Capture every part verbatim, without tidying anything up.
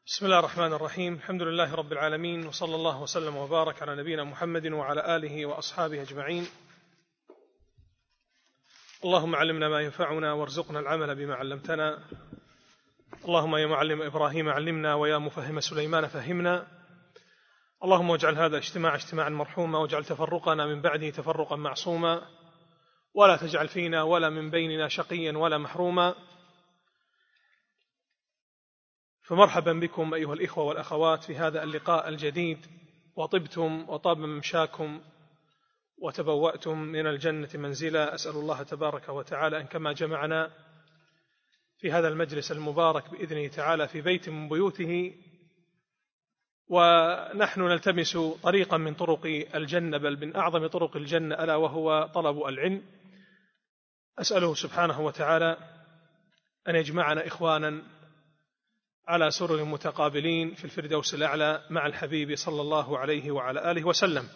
بسم الله الرحمن الرحيم. الحمد لله رب العالمين، وصلى الله وسلم وبارك على نبينا محمد وعلى آله وأصحابه أجمعين. اللهم علمنا ما ينفعنا وارزقنا العمل بما علمتنا. اللهم يا معلم إبراهيم علمنا، ويا مفهم سليمان فهمنا. اللهم واجعل هذا الاجتماع اجتماعا مرحوما، واجعل تفرقنا من بعده تفرقا معصوما، ولا تجعل فينا ولا من بيننا شقيا ولا محروما. فمرحبا بكم أيها الإخوة والأخوات في هذا اللقاء الجديد، وطبتم وطاب ممشاكم وتبوأتم من الجنة منزلا. أسأل الله تبارك وتعالى أن كما جمعنا في هذا المجلس المبارك بإذنه تعالى في بيت من بيوته، ونحن نلتمس طريقا من طرق الجنة، بل من أعظم طرق الجنة، ألا وهو طلب العلم. أسأله سبحانه وتعالى أن يجمعنا إخوانا على سرر متقابلين في الفردوس الأعلى مع الحبيب صلى الله عليه وعلى آله وسلم.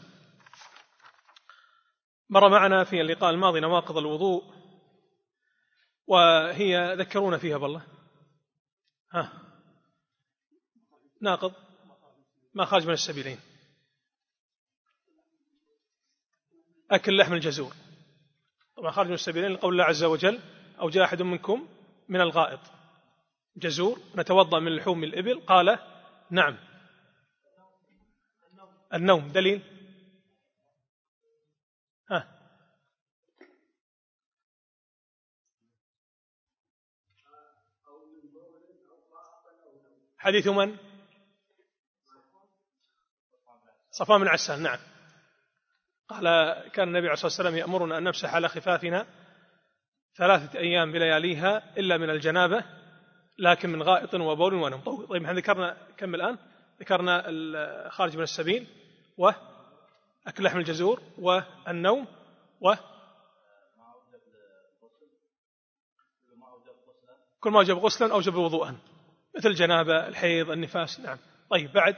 مر معنا في اللقاء الماضي نواقض الوضوء، وهي ذكرونا فيها بالله. ها ناقض ما خرج من السبيلين: أكل لحم الجزور. طبعا خرج من السبيلين لقول الله عز وجل: أو جاء أحد منكم من الغائط جزور نتوضأ من لحوم الإبل. قال: نعم. النوم دليل. ها حديث من؟ صفوان بن عسال. نعم. قال: كان النبي عليه الصلاة والسلام يأمرنا أن نمسح على خفافنا ثلاثة أيام بلياليها إلا من الجنابة، لكن من غائط وبول ونوم. طيب احنا ذكرنا كم الآن؟ ذكرنا الخارج من السبيل، وأكل لحم الجزور، والنوم، و كل ما أوجب غسلا أوجب وضوءا، مثل الجنابة، الحيض، النفاس. نعم. طيب بعد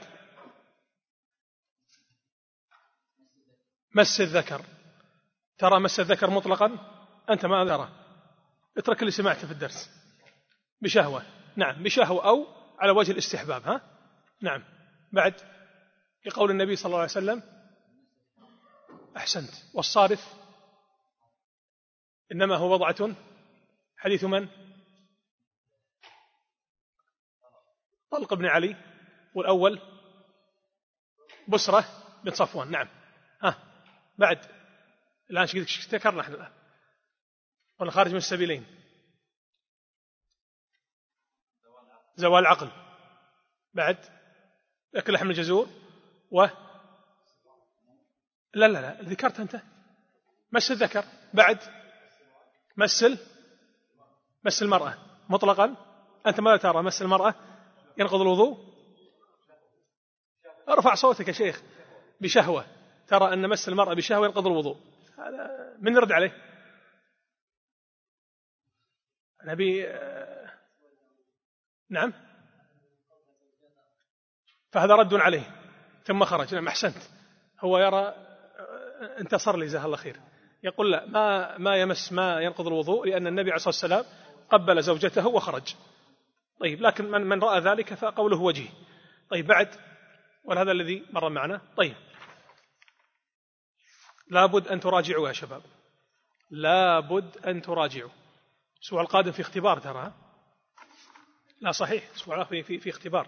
مس الذكر. ترى مس الذكر مطلقا؟ أنت ما ترى، اترك اللي سمعته في الدرس. بشهوة. نعم، بشهوة أو على وجه الاستحباب. ها نعم. بعد لقول النبي صلى الله عليه وسلم: أحسنت. والصارف إنما هو وضعة. حديث من؟ طلق بن علي. والأول بسرة بن صفوان. نعم. ها بعد الآن ذكرنا احنا الآن ولا خارج من السبيلين؟ زوال العقل. بعد أكل لحم الجزور، و لا لا لا ذكرت أنت مس الذكر. بعد مسل مس المرأة مطلقا. أنت ماذا ترى؟ مس المرأة ينقض الوضوء؟ ارفع صوتك يا شيخ. بشهوة. ترى أن مس المرأة بشهوة ينقض الوضوء. هذا من نرد عليه؟ نبي. نعم. فهذا رد عليه ثم خرج. نعم أحسنت. هو يرى، انتصر لي جزاه الله خير، يقول: لا، ما ما يمس ما ينقض الوضوء، لأن النبي عليه الصلاة والسلام قبل زوجته وخرج. طيب لكن من, من رأى ذلك فقوله وجيه. طيب بعد، وهذا الذي مر معنا. طيب لابد أن تراجعوا يا شباب، لابد أن تراجعوا. الأسبوع القادم في اختبار ترى. لا صحيح، الأسبوع في, في, في اختبار،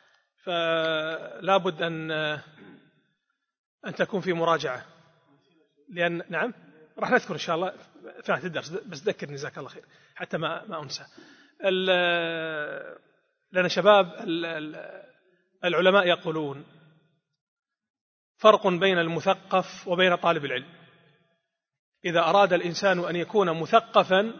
فلابد أن أن تكون في مراجعة. لأن نعم راح نذكر إن شاء الله فات الدرس، بس ذكرني جزاك الله خير حتى ما ما أنسى. لأن شباب العلماء يقولون: فرق بين المثقف وبين طالب العلم. إذا أراد الإنسان أن يكون مثقفا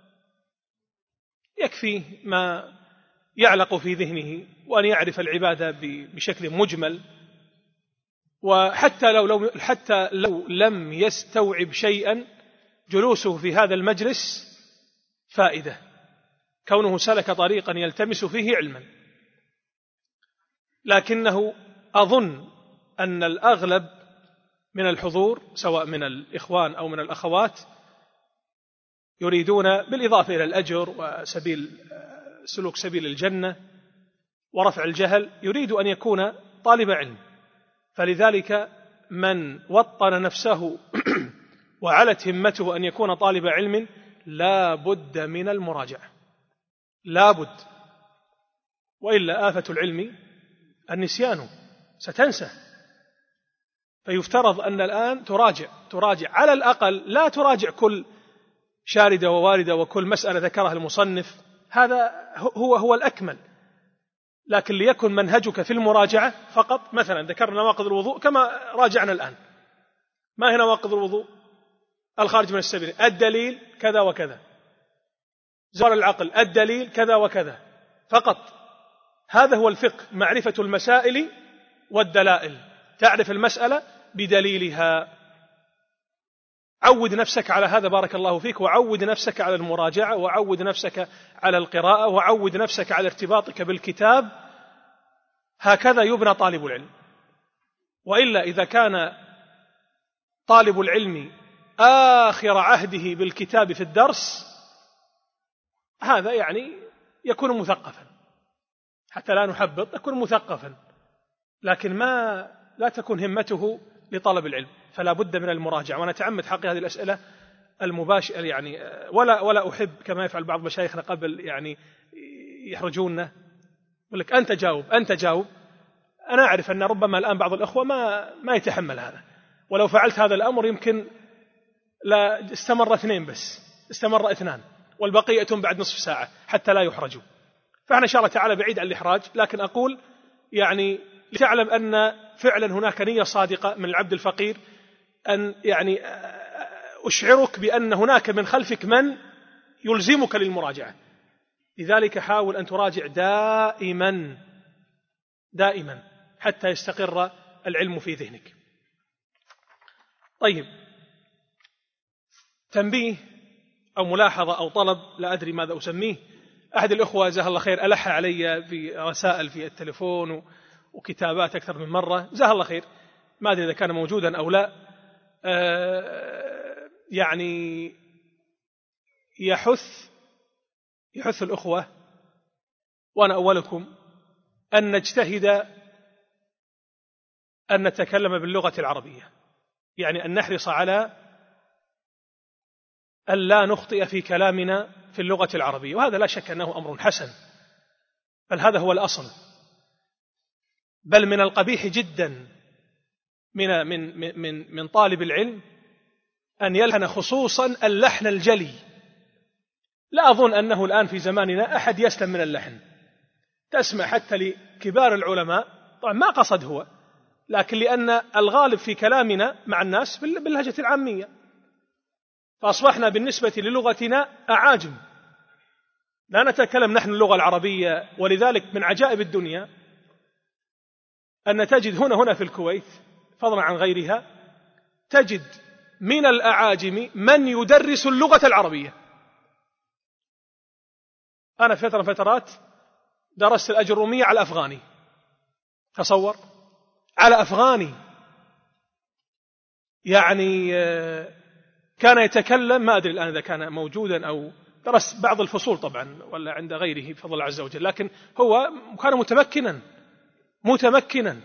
يكفي ما يعلق في ذهنه، وأن يعرف العبادة بشكل مجمل، وحتى لو, لو حتى لو لم يستوعب شيئا جلوسه في هذا المجلس فائدة، كونه سلك طريقا يلتمس فيه علما. لكنه أظن أن الأغلب من الحضور سواء من الإخوان أو من الأخوات يريدون بالإضافة إلى الأجر وسبيل سلوك سبيل الجنة ورفع الجهل يريد أن يكون طالب علم. فلذلك من وطن نفسه وعلت همته أن يكون طالب علم لا بد من المراجعة، لا بد، وإلا آفة العلم النسيان، ستنسى. فيفترض أن الآن تراجع تراجع على الأقل، لا تراجع كل شاردة وواردة وكل مسألة ذكرها المصنف، هذا هو هو الأكمل، لكن ليكن منهجك في المراجعة فقط. مثلا ذكرنا نواقض الوضوء كما راجعنا الآن، ما هي نواقض الوضوء؟ الخارج من السبيل، الدليل كذا وكذا، زوال العقل، الدليل كذا وكذا فقط. هذا هو الفقه، معرفة المسائل والدلائل، تعرف المسألة بدليلها. عود نفسك على هذا بارك الله فيك، وعود نفسك على المراجعة، وعود نفسك على القراءة، وعود نفسك على ارتباطك بالكتاب. هكذا يبنى طالب العلم. وإلا إذا كان طالب العلم آخر عهده بالكتاب في الدرس، هذا يعني يكون مثقفا، حتى لا نحبط، يكون مثقفا، لكن ما لا تكون همته لطلب العلم. فلا بد من المراجعة. وأنا أتعمد حقي هذه الأسئلة المباشرة، يعني ولا ولا أحب كما يفعل بعض مشايخنا قبل يعني يحرجوننا، يقول لك أنت جاوب أنت جاوب. أنا أعرف أن ربما الآن بعض الأخوة ما ما يتحمل هذا، ولو فعلت هذا الأمر يمكن لا استمر اثنين بس، استمر اثنان، والبقية بعد نصف ساعة حتى لا يحرجوا. فأنا إن شاء الله تعالى بعيد عن الإحراج، لكن أقول يعني لتعلم أن فعلا هناك نية صادقة من العبد الفقير، أن يعني أشعرك بأن هناك من خلفك من يلزمك للمراجعة. لذلك حاول أن تراجع دائما دائما حتى يستقر العلم في ذهنك. طيب، تنبيه أو ملاحظة أو طلب، لا أدري ماذا أسميه. أحد الأخوة جزاه الله خير ألح علي في رسائل في التليفون وكتابات أكثر من مرة، جزاه الله خير، ما أدري إذا كان موجودا أو لا. آه يعني يحث يحث الأخوة وأنا أولكم أن نجتهد أن نتكلم باللغة العربية، يعني أن نحرص على أن لا نخطئ في كلامنا في اللغة العربية، وهذا لا شك أنه أمر حسن، بل هذا هو الأصل. بل من القبيح جدا من من من من طالب العلم أن يلحن، خصوصا اللحن الجلي. لا أظن أنه الآن في زماننا أحد يسلم من اللحن. تسمع حتى لكبار العلماء، طبعا ما قصد هو، لكن لأن الغالب في كلامنا مع الناس باللهجة العامية، فأصبحنا بالنسبة للغتنا أعاجم، لا نتكلم نحن اللغة العربية. ولذلك من عجائب الدنيا أن تجد هنا هنا في الكويت فضلا عن غيرها، تجد من الأعاجم من يدرس اللغة العربية. أنا في فترة فترات درست الأجرومية على أفغاني، تصور، على أفغاني، يعني كان يتكلم، ما أدري الآن إذا كان موجودا أو درس بعض الفصول طبعا ولا عند غيره بفضل الله عز وجل، لكن هو كان متمكنا متمكنا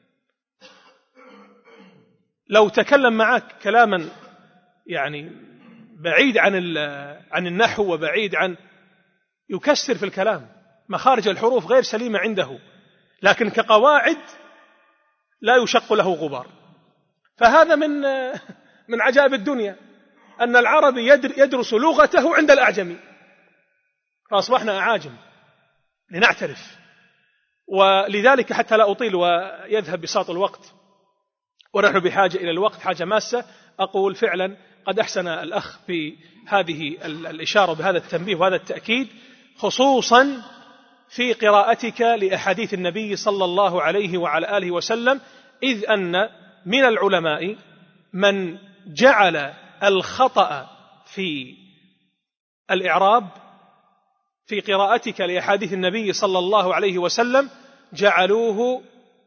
لو تكلم معك كلاما يعني بعيد عن عن النحو وبعيد عن، يكسر في الكلام، مخارج الحروف غير سليمة عنده، لكن كقواعد لا يشق له غبار. فهذا من من عجائب الدنيا أن العربي يدرس لغته عند الأعجمي، فأصبحنا أعاجم لنعترف. ولذلك حتى لا أطيل ويذهب بساط الوقت ونحن بحاجة إلى الوقت حاجة ماسة، أقول فعلا قد أحسن الأخ في هذه الإشارة بهذا التنبيه وهذا التأكيد، خصوصا في قراءتك لأحاديث النبي صلى الله عليه وعلى آله وسلم، إذ أن من العلماء من جعل الخطأ في الإعراب في قراءتك لأحاديث النبي صلى الله عليه وسلم جعلوه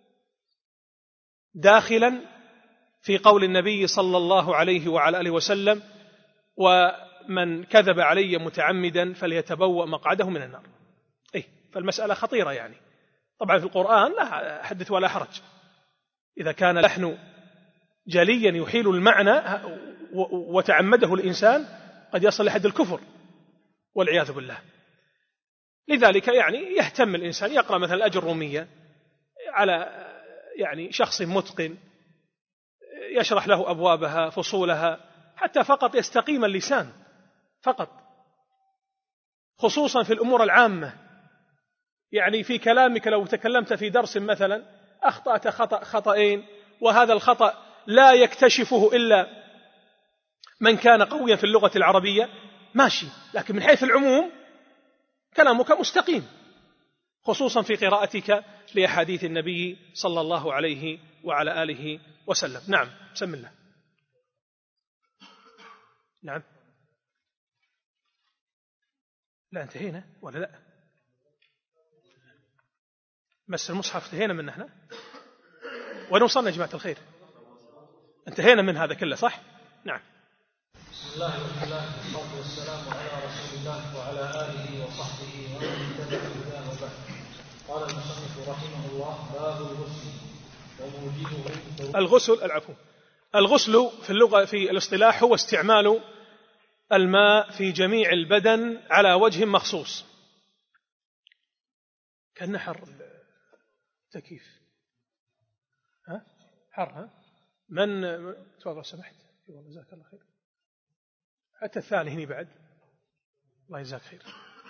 داخلا في قول النبي صلى الله عليه وعلى آله وسلم: ومن كذب علي متعمدا فليتبوأ مقعده من النار. إيه، فالمسألة خطيرة يعني، طبعا في القرآن لا حدث ولا حرج، إذا كان اللحن جليا يحيل المعنى وتعمده الإنسان قد يصل لحد الكفر والعياذ بالله. لذلك يعني يهتم الإنسان يقرأ مثلا الأجر الرومية على يعني شخص متقن يشرح له أبوابها فصولها حتى فقط يستقيم اللسان فقط، خصوصا في الأمور العامة. يعني في كلامك لو تكلمت في درس مثلا أخطأت خطأ خطأين وهذا الخطأ لا يكتشفه إلا من كان قويا في اللغة العربية ماشي، لكن من حيث العموم كلامك مستقيم، خصوصا في قراءتك لأحاديث النبي صلى الله عليه وعلى آله وسلم. نعم بسم الله. نعم لا انتهينا ولا لا؟ مس المصحف انتهينا منه احنا، وين وصلنا يا جماعة الخير؟ انتهينا من هذا كله صح؟ نعم. بسم الله والحمد لله والصلاة والسلام على رسول الله وعلى آله وصحبه ومن تبع هداه وبعد. قال المصنف رحمه الله: باب الغسل وموجبه. الغسل العفو الغسل في اللغة في الاصطلاح هو استعمال الماء في جميع البدن على وجه مخصوص. كان حر التكييف ها حر ها من تفضل سمحت والله جزاك الله خير. حتى الثاني هني بعد الله يجزاك خير.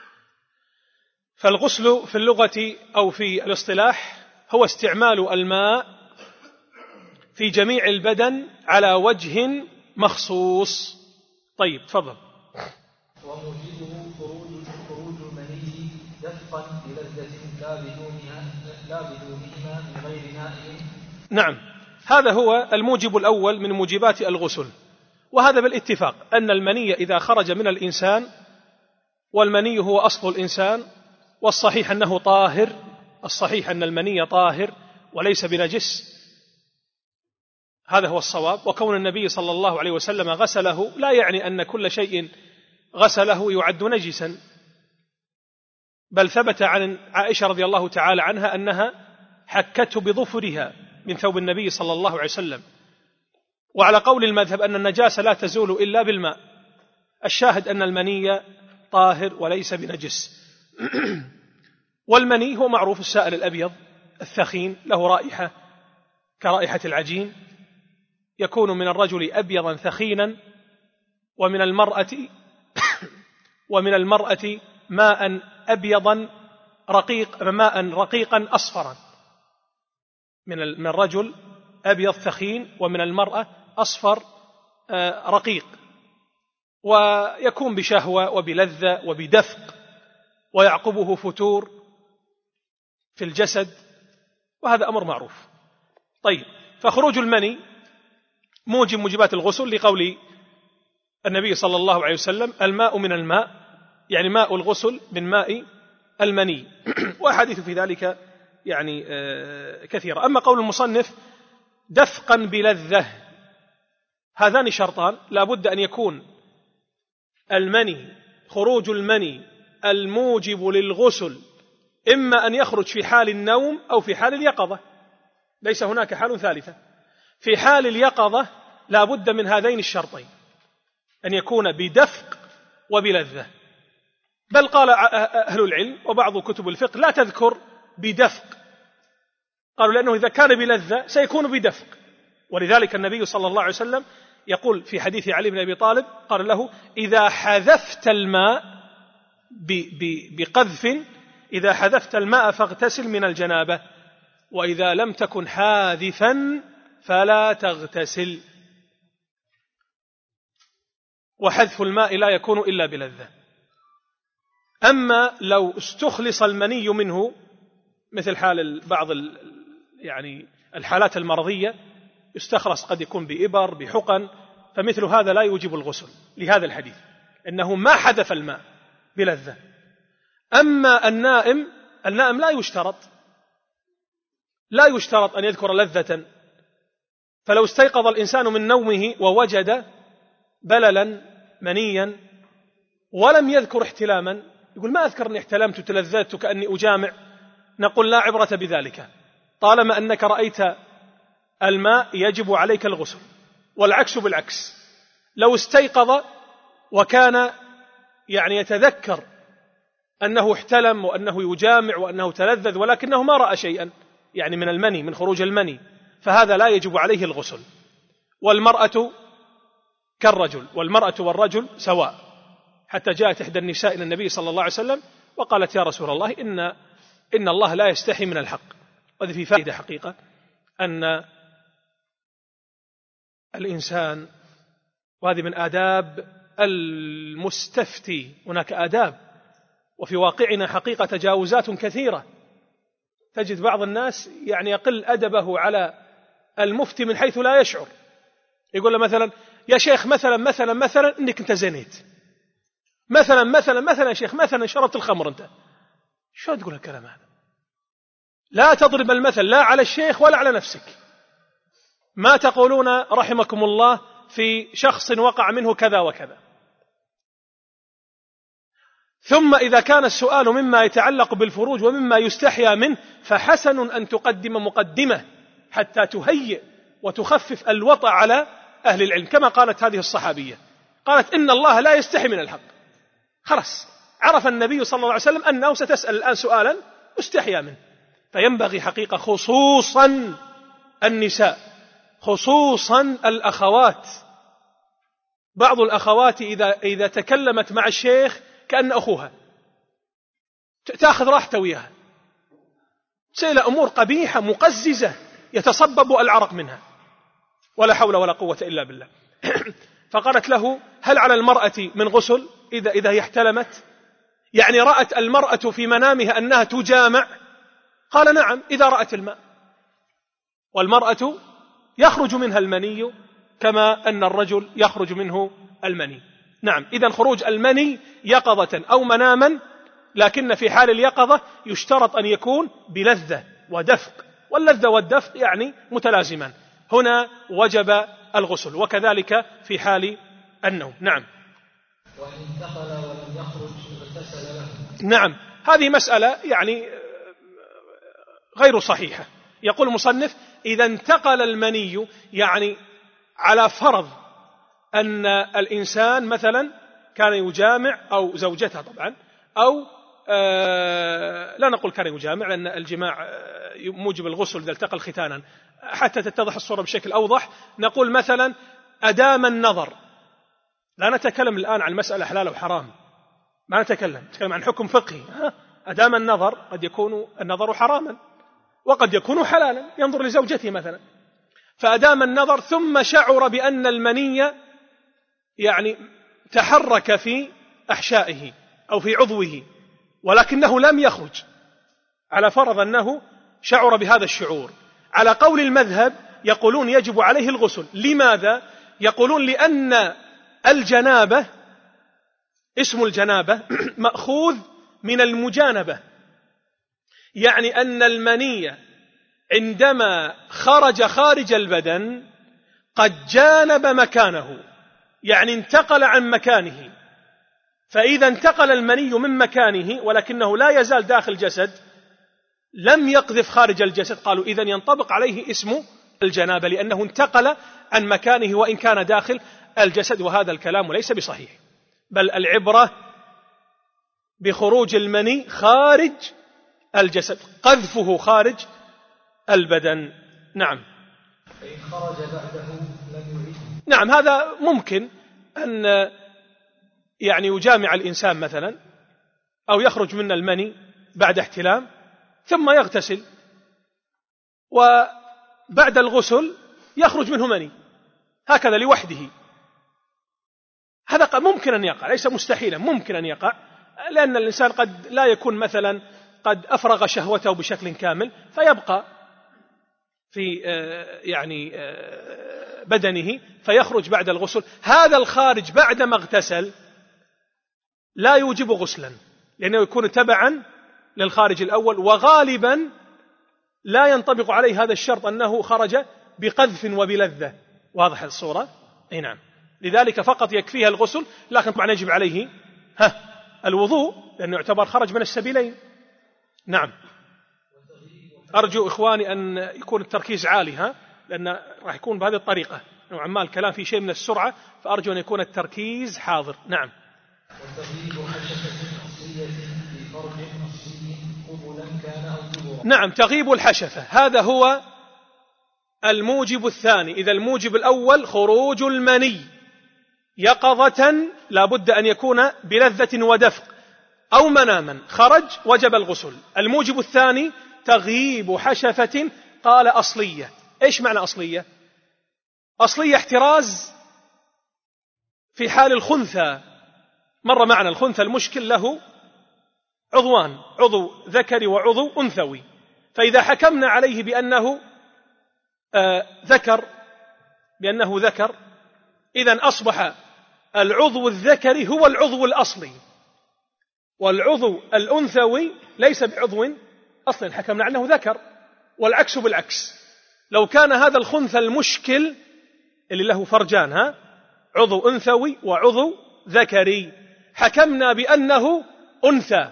فالغسل في اللغة أو في الاصطلاح هو استعمال الماء في جميع البدن على وجه مخصوص. طيب تفضل. وموجبه خروج خروج المني دفقا بلذة لا بدونها لا بدونهما من غير نائم. نعم هذا هو الموجب الأول من موجبات الغسل، وهذا بالاتفاق أن المني إذا خرج من الإنسان، والمني هو أصل الإنسان، والصحيح أنه طاهر، الصحيح أن المني طاهر وليس بنجس، هذا هو الصواب. وكون النبي صلى الله عليه وسلم غسله لا يعني أن كل شيء غسله يعد نجسا، بل ثبت عن عائشة رضي الله تعالى عنها أنها حكته بظفرها من ثوب النبي صلى الله عليه وسلم. وعلى قول المذهب أن النجاسة لا تزول إلا بالماء. الشاهد أن المني طاهر وليس بنجس. والمني هو معروف السائل الأبيض الثخين له رائحة كرائحة العجين، يكون من الرجل أبيضا ثخينا، ومن المرأة ومن المرأة ماء أبيضا رقيق ماء رقيقا أصفرا، من الرجل أبيض ثخين ومن المرأة أصفر رقيق، ويكون بشهوة وبلذة وبدفق، ويعقبه فتور في الجسد، وهذا أمر معروف. طيب فخروج المني موجب موجبات الغسل لقول النبي صلى الله عليه وسلم: الماء من الماء، يعني ماء الغسل من ماء المني. وأحاديث في ذلك يعني كثيرة. أما قول المصنف دفقا بلذة، هذان شرطان لا بد أن يكون المني خروج المني الموجب للغسل إما أن يخرج في حال النوم أو في حال اليقظة، ليس هناك حال ثالثة. في حال اليقظة لا بد من هذين الشرطين، أن يكون بدفق وبلذة. بل قال أهل العلم وبعض كتب الفقه لا تذكر بدفق، قالوا لأنه إذا كان بلذة سيكون بدفق. ولذلك النبي صلى الله عليه وسلم يقول في حديث علي بن أبي طالب قال له: إذا حذفت الماء بقذف إذا حذفت الماء فاغتسل من الجنابة، وإذا لم تكن حاذفا فلا تغتسل. وحذف الماء لا يكون إلا بلذة. أما لو استخلص المني منه مثل حال بعض يعني الحالات المرضية يستخلص قد يكون بإبر بحقن، فمثل هذا لا يوجب الغسل لهذا الحديث، إنه ما حذف الماء بلذة. أما النائم النائم لا يشترط لا يشترط أن يذكر لذة، فلو استيقظ الإنسان من نومه ووجد بللا منيا ولم يذكر احتلاما، يقول ما أذكر أني احتلمت وتلذذت كأني أجامع، نقول لا عبرة بذلك طالما أنك رأيت الماء يجب عليك الغسل، والعكس بالعكس. لو استيقظ وكان يعني يتذكر أنه احتلم وأنه يجامع وأنه تلذذ ولكنه ما رأى شيئا يعني من المني، من خروج المني، فهذا لا يجب عليه الغسل. والمرأة كالرجل، والمرأة والرجل سواء، حتى جاءت إحدى النساء إلى النبي صلى الله عليه وسلم وقالت يا رسول الله إن, إن الله لا يستحي من الحق. وهذه في فائدة حقيقة أن الإنسان، وهذه من آداب المستفتي، هناك آداب، وفي واقعنا حقيقة تجاوزات كثيرة. تجد بعض الناس يعني يقل أدبه على المفتي من حيث لا يشعر، يقول له مثلا يا شيخ مثلا مثلا مثلا إنك أنت زنيت، مثلا مثلا مثلا يا شيخ مثلا شربت الخمر أنت. شو تقول الكلام هذا؟ لا تضرب المثل لا على الشيخ ولا على نفسك. ما تقولون رحمكم الله في شخص وقع منه كذا وكذا. ثم إذا كان السؤال مما يتعلق بالفروج ومما يستحيا منه فحسن أن تقدم مقدمة حتى تهيئ وتخفف الوطأ على أهل العلم، كما قالت هذه الصحابية، قالت إن الله لا يستحي من الحق. خلاص عرف النبي صلى الله عليه وسلم أنه ستسأل الآن سؤالا استحيا منه. فينبغي حقيقة خصوصا النساء، خصوصا الأخوات، بعض الأخوات إذا, إذا تكلمت مع الشيخ كأن أخوها، تأخذ راحته وياها، سئل أمور قبيحة مقززة يتصبب العرق منها، ولا حول ولا قوة إلا بالله. فقالت له هل على المرأة من غسل إذا, إذا هي احتلمت؟ يعني رأت المرأة في منامها أنها تجامع؟ قال نعم إذا رأت الماء، والمرأة يخرج منها المني كما أن الرجل يخرج منه المني. نعم، إذن خروج المني يقظة أو مناما، لكن في حال اليقظة يشترط أن يكون بلذة ودفق، واللذة والدفق يعني متلازمان، هنا وجب الغسل، وكذلك في حال النوم. نعم. وإن انتقل ولم يخرج اغتسل له. نعم، هذه مسألة يعني غير صحيحة. يقول المصنف إذا انتقل المني، يعني على فرض أن الإنسان مثلا كان يجامع أو زوجته طبعا، أو آه لا نقول كان يجامع لأن الجماع موجب الغسل إذا التقى الختانا، حتى تتضح الصورة بشكل أوضح. نقول مثلا أدام النظر، لا نتكلم الآن عن مسألة حلال وحرام، ما نتكلم، نتكلم عن حكم فقهي. أدام النظر قد يكون النظر حراما وقد يكون حلالا، ينظر لزوجته مثلا، فأدام النظر ثم شعر بأن المني يعني تحرك في أحشائه أو في عضوه ولكنه لم يخرج، على فرض أنه شعر بهذا الشعور، على قول المذهب يقولون يجب عليه الغسل. لماذا؟ يقولون لأن الجنابة، اسم الجنابة مأخوذ من المجانبة، يعني أن المني عندما خرج خارج البدن قد جانب مكانه، يعني انتقل عن مكانه. فإذا انتقل المني من مكانه ولكنه لا يزال داخل الجسد، لم يقذف خارج الجسد، قالوا إذن ينطبق عليه اسم الجنابة، لأنه انتقل عن مكانه وإن كان داخل الجسد. وهذا الكلام ليس بصحيح، بل العبرة بخروج المني خارج الجسد، قذفه خارج البدن. نعم. فإن خرج بعده لم يعيد. نعم، هذا ممكن أن يعني يجامع الإنسان مثلا أو يخرج من المني بعد احتلام ثم يغتسل، وبعد الغسل يخرج منه مني هكذا لوحده. هذا ممكن أن يقع، ليس مستحيلا، ممكن أن يقع، لأن الإنسان قد لا يكون مثلا قد أفرغ شهوته بشكل كامل فيبقى في يعني بدنه فيخرج بعد الغسل. هذا الخارج بعدما اغتسل لا يوجب غسلا، لأنه يكون تبعا للخارج الأول، وغالبا لا ينطبق عليه هذا الشرط أنه خرج بقذف وبلذة. واضح الصورة؟ أي نعم. لذلك فقط يكفيها الغسل، لكن طبعا يجب عليه ها الوضوء، لأنه يعتبر خرج من السبيلين. نعم. أرجو إخواني أن يكون التركيز عالي، ها، لأن راح يكون بهذه الطريقة نوعا ما الكلام في شيء من السرعة، فأرجو أن يكون التركيز حاضر. نعم. وتغييب حشفة أصلية في فرج أصلي قبلا كان أو دبرا. نعم، تغيب الحشفة هذا هو الموجب الثاني. إذا الموجب الأول خروج المني يقظة لا بد أن يكون بلذة ودفق أو مناما، خرج وجب الغسل. الموجب الثاني تغييب حشفة، قال أصلية. إيش معنى أصلية؟ أصلية احتراز في حال الخنثى. مر معنا الخنثى المشكل له عضوان، عضو ذكري وعضو أنثوي، فإذا حكمنا عليه بأنه آه ذكر بأنه ذكر إذن أصبح العضو الذكري هو العضو الأصلي، والعضو الأنثوي ليس بعضو أصلا، حكمنا عنه ذكر، والعكس بالعكس. لو كان هذا الخنثى المشكل اللي له فرجان، ها، عضو أنثوي وعضو ذكري، حكمنا بأنه أنثى.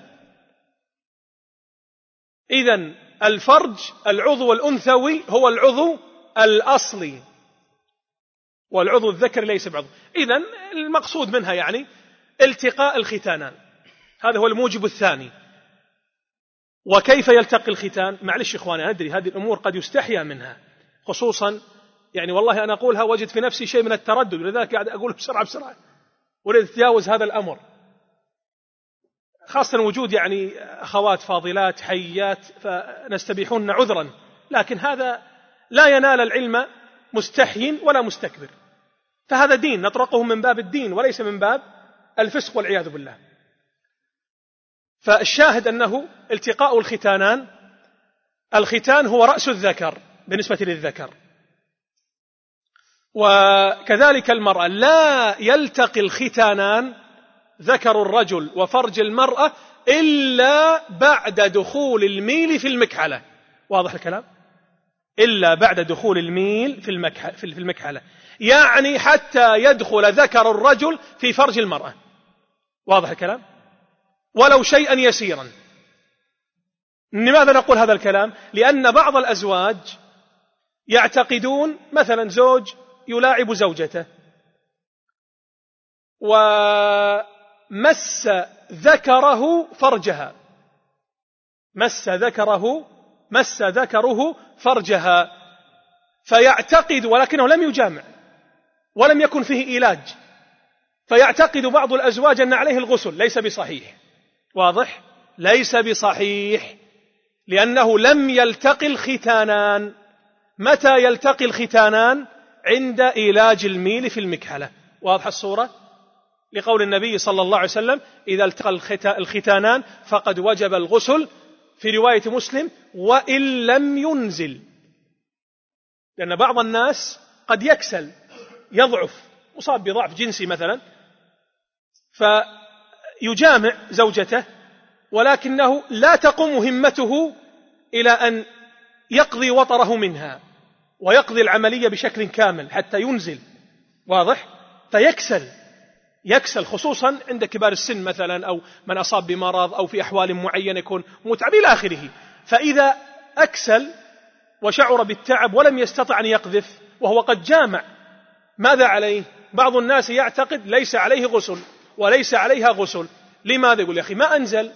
إذن الفرج العضو الأنثوي هو العضو الأصلي، والعضو الذكري ليس بعضو. إذن المقصود منها يعني التقاء الختانان، هذا هو الموجب الثاني. وكيف يلتقي الختان؟ معلش إخواني، أنا أدري هذه الأمور قد يستحيا منها، خصوصا يعني والله أنا أقولها وجد في نفسي شيء من التردد، لذلك قاعد أقول بسرعة بسرعة ولا أتجاوز هذا الأمر، خاصة وجود يعني أخوات فاضلات حيات فنستبيحون عذرا، لكن هذا لا ينال العلم مستحي ولا مستكبر، فهذا دين نطرقه من باب الدين وليس من باب الفسق والعياذ بالله. فالشاهد أنه التقاء الختانان، الختان هو رأس الذكر بالنسبة للذكر، وكذلك المرأة لا يلتقي الختانان ذكر الرجل وفرج المرأة إلا بعد دخول الميل في المكحلة. واضح الكلام؟ إلا بعد دخول الميل في المكحلة، يعني حتى يدخل ذكر الرجل في فرج المرأة. واضح الكلام؟ ولو شيئا يسيرا. لماذا نقول هذا الكلام؟ لأن بعض الأزواج يعتقدون مثلا زوج يلاعب زوجته ومس ذكره فرجها، مس ذكره مس ذكره فرجها، فيعتقد، ولكنه لم يجامع ولم يكن فيه إيلاج، فيعتقد بعض الأزواج أن عليه الغسل. ليس بصحيح. واضح؟ ليس بصحيح، لأنه لم يلتقي الختانان. متى يلتقي الختانان؟ عند إيلاج الميل في المكحلة. واضح الصورة؟ لقول النبي صلى الله عليه وسلم: إذا التقى الختانان فقد وجب الغسل، في رواية مسلم: وإن لم ينزل. لأن بعض الناس قد يكسل، يضعف، مصاب بضعف جنسي مثلا، فيجامع زوجته ولكنه لا تقوم همته إلى أن يقضي وطره منها ويقضي العملية بشكل كامل حتى ينزل. واضح؟ فيكسل يكسل خصوصا عند كبار السن مثلا، أو من أصاب بمرض، أو في أحوال معينة يكون متعب إلى آخره. فإذا أكسل وشعر بالتعب ولم يستطع أن يقذف وهو قد جامع، ماذا عليه؟ بعض الناس يعتقد ليس عليه غسل وليس عليها غسل. لماذا؟ يقول: يا أخي ما أنزل.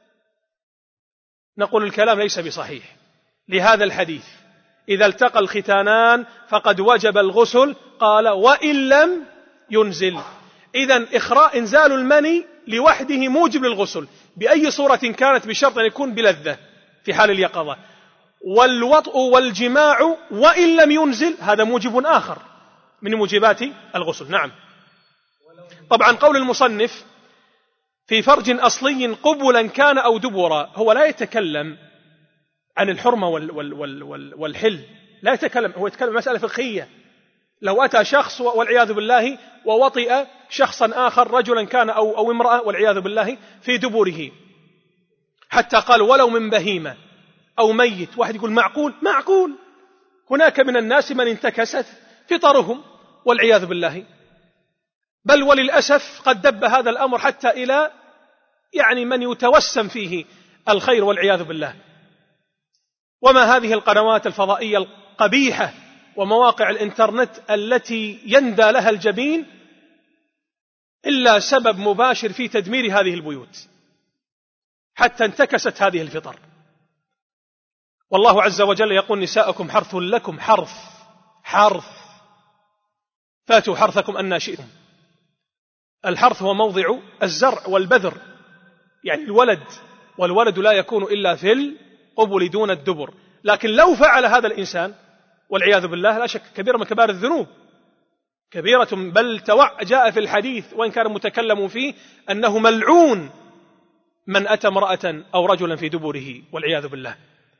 نقول الكلام ليس بصحيح لهذا الحديث: إذا التقى الختانان فقد وجب الغسل، قال: وإن لم ينزل. إذن إخراء إنزال المني لوحده موجب للغسل بأي صورة كانت، بشرط أن يكون بلذة في حال اليقظة. والوطء والجماع وإن لم ينزل هذا موجب آخر من موجبات الغسل. نعم. طبعا قول المصنف في فرج أصلي قبلا كان أو دبرا، هو لا يتكلم عن الحرمة والحل، لا يتكلم، هو يتكلم مسألة فقهية. لو أتى شخص والعياذ بالله ووطئ شخصا آخر، رجلا كان أو, أو امرأة والعياذ بالله، في دبره، حتى قال ولو من بهيمة أو ميت. واحد يقول: معقول؟ معقول. هناك من الناس من انتكست فطرهم والعياذ بالله، بل وللأسف قد دب هذا الأمر حتى إلى يعني من يتوسم فيه الخير والعياذ بالله. وما هذه القنوات الفضائية القبيحة ومواقع الإنترنت التي يندى لها الجبين إلا سبب مباشر في تدمير هذه البيوت حتى انتكست هذه الفطر. والله عز وجل يقول نساءكم حرث لكم، حرث حرث فاتوا حرثكم أن شئتم. الحرث هو موضع الزرع والبذر، يعني الولد، والولد لا يكون إلا في القبل دون الدبر. لكن لو فعل هذا الإنسان والعياذ بالله لا شك كبيرة من كبار الذنوب، كبيرة بل توع جاء في الحديث وإن كان متكلم فيه أنه ملعون من أتى امرأة أو رجلا في دبره والعياذ بالله.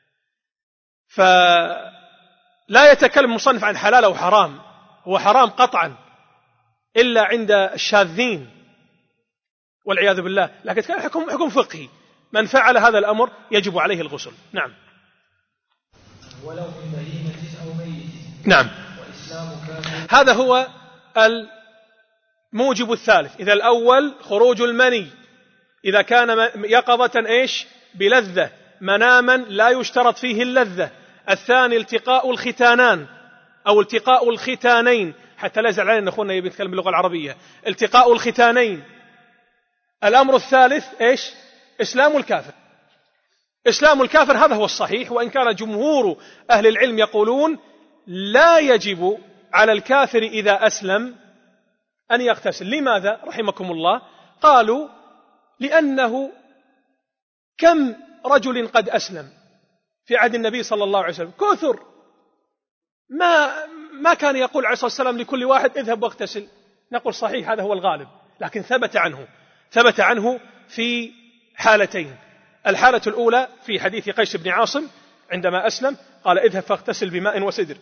فلا يتكلم مصنف عن حلال أو حرام، هو حرام قطعا إلا عند الشاذين والعياذ بالله، لكن كان حكم حكم فقهي، من فعل هذا الأمر يجب عليه الغسل. نعم. ولو من بهيمة أو ميت. نعم. هذا هو الموجب الثالث. إذا الأول خروج المني إذا كان يقظة إيش بلذة، مناما لا يشترط فيه اللذة. الثاني التقاء الختانان أو التقاء الختانين، حتى لا يزعل علينا أخونا يبي يتكلم باللغة العربية، التقاء الختانين. الأمر الثالث إيش؟ إسلام الكافر. إسلام الكافر هذا هو الصحيح، وإن كان جمهور أهل العلم يقولون لا يجب على الكافر إذا أسلم أن يغتسل. لماذا رحمكم الله؟ قالوا لأنه كم رجل قد أسلم في عهد النبي صلى الله عليه وسلم كثر، ما ما كان يقول عليه الصلاة والسلام لكل واحد اذهب واغتسل. نقول صحيح هذا هو الغالب، لكن ثبت عنه ثبت عنه في حالتين. الحالة الأولى في حديث قيس بن عاصم عندما أسلم قال اذهب فاغتسل بماء وسدر،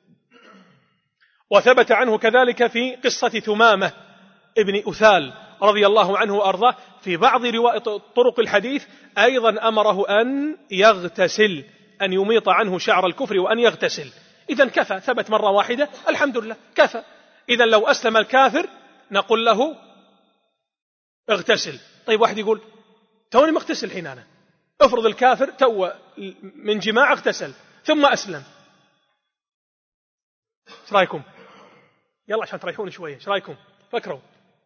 وثبت عنه كذلك في قصة ثمامة ابن أثال رضي الله عنه وأرضاه في بعض رواية طرق الحديث أيضا أمره أن يغتسل، أن يميط عنه شعر الكفر وأن يغتسل. إذن كفى، ثبت مرة واحدة الحمد لله كفى. إذن لو أسلم الكافر نقول له اغتسل. طيب واحد يقول توني مغتسل حين أنا، افرض الكافر تو من جماع اغتسل ثم أسلم، ايش رايكم؟ يلا عشان تريحون شوية، ايش رايكم؟ فكروا.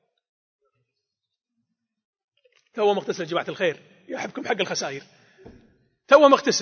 تو مغتسل جماعة الخير، يحبكم حق الخسائر، تو مغتسل.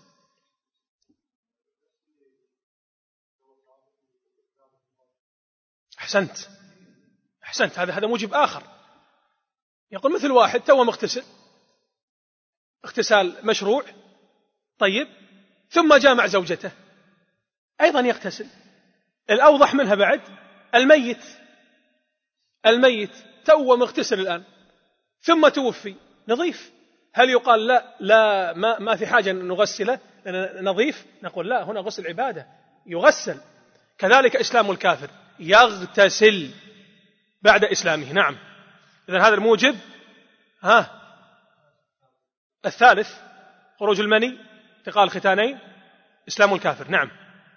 أحسنت أحسنت هذا هذا موجب آخر. يقول مثل واحد تو مغتسل اغتسال مشروع، طيب، ثم جامع زوجته أيضا يغتسل. الأوضح منها بعد الميت، الميت تو مغتسل الآن ثم توفي نظيف، هل يقال لا لا ما, ما في حاجة أن نغسله نظيف؟ نقول لا، هنا غسل عبادة يغسل. كذلك إسلام الكافر يغتسل بعد إسلامه. نعم. إذن هذا الموجب. ها الثالث خروج المني، التقاء الختانين، إسلام الكافر. نعم.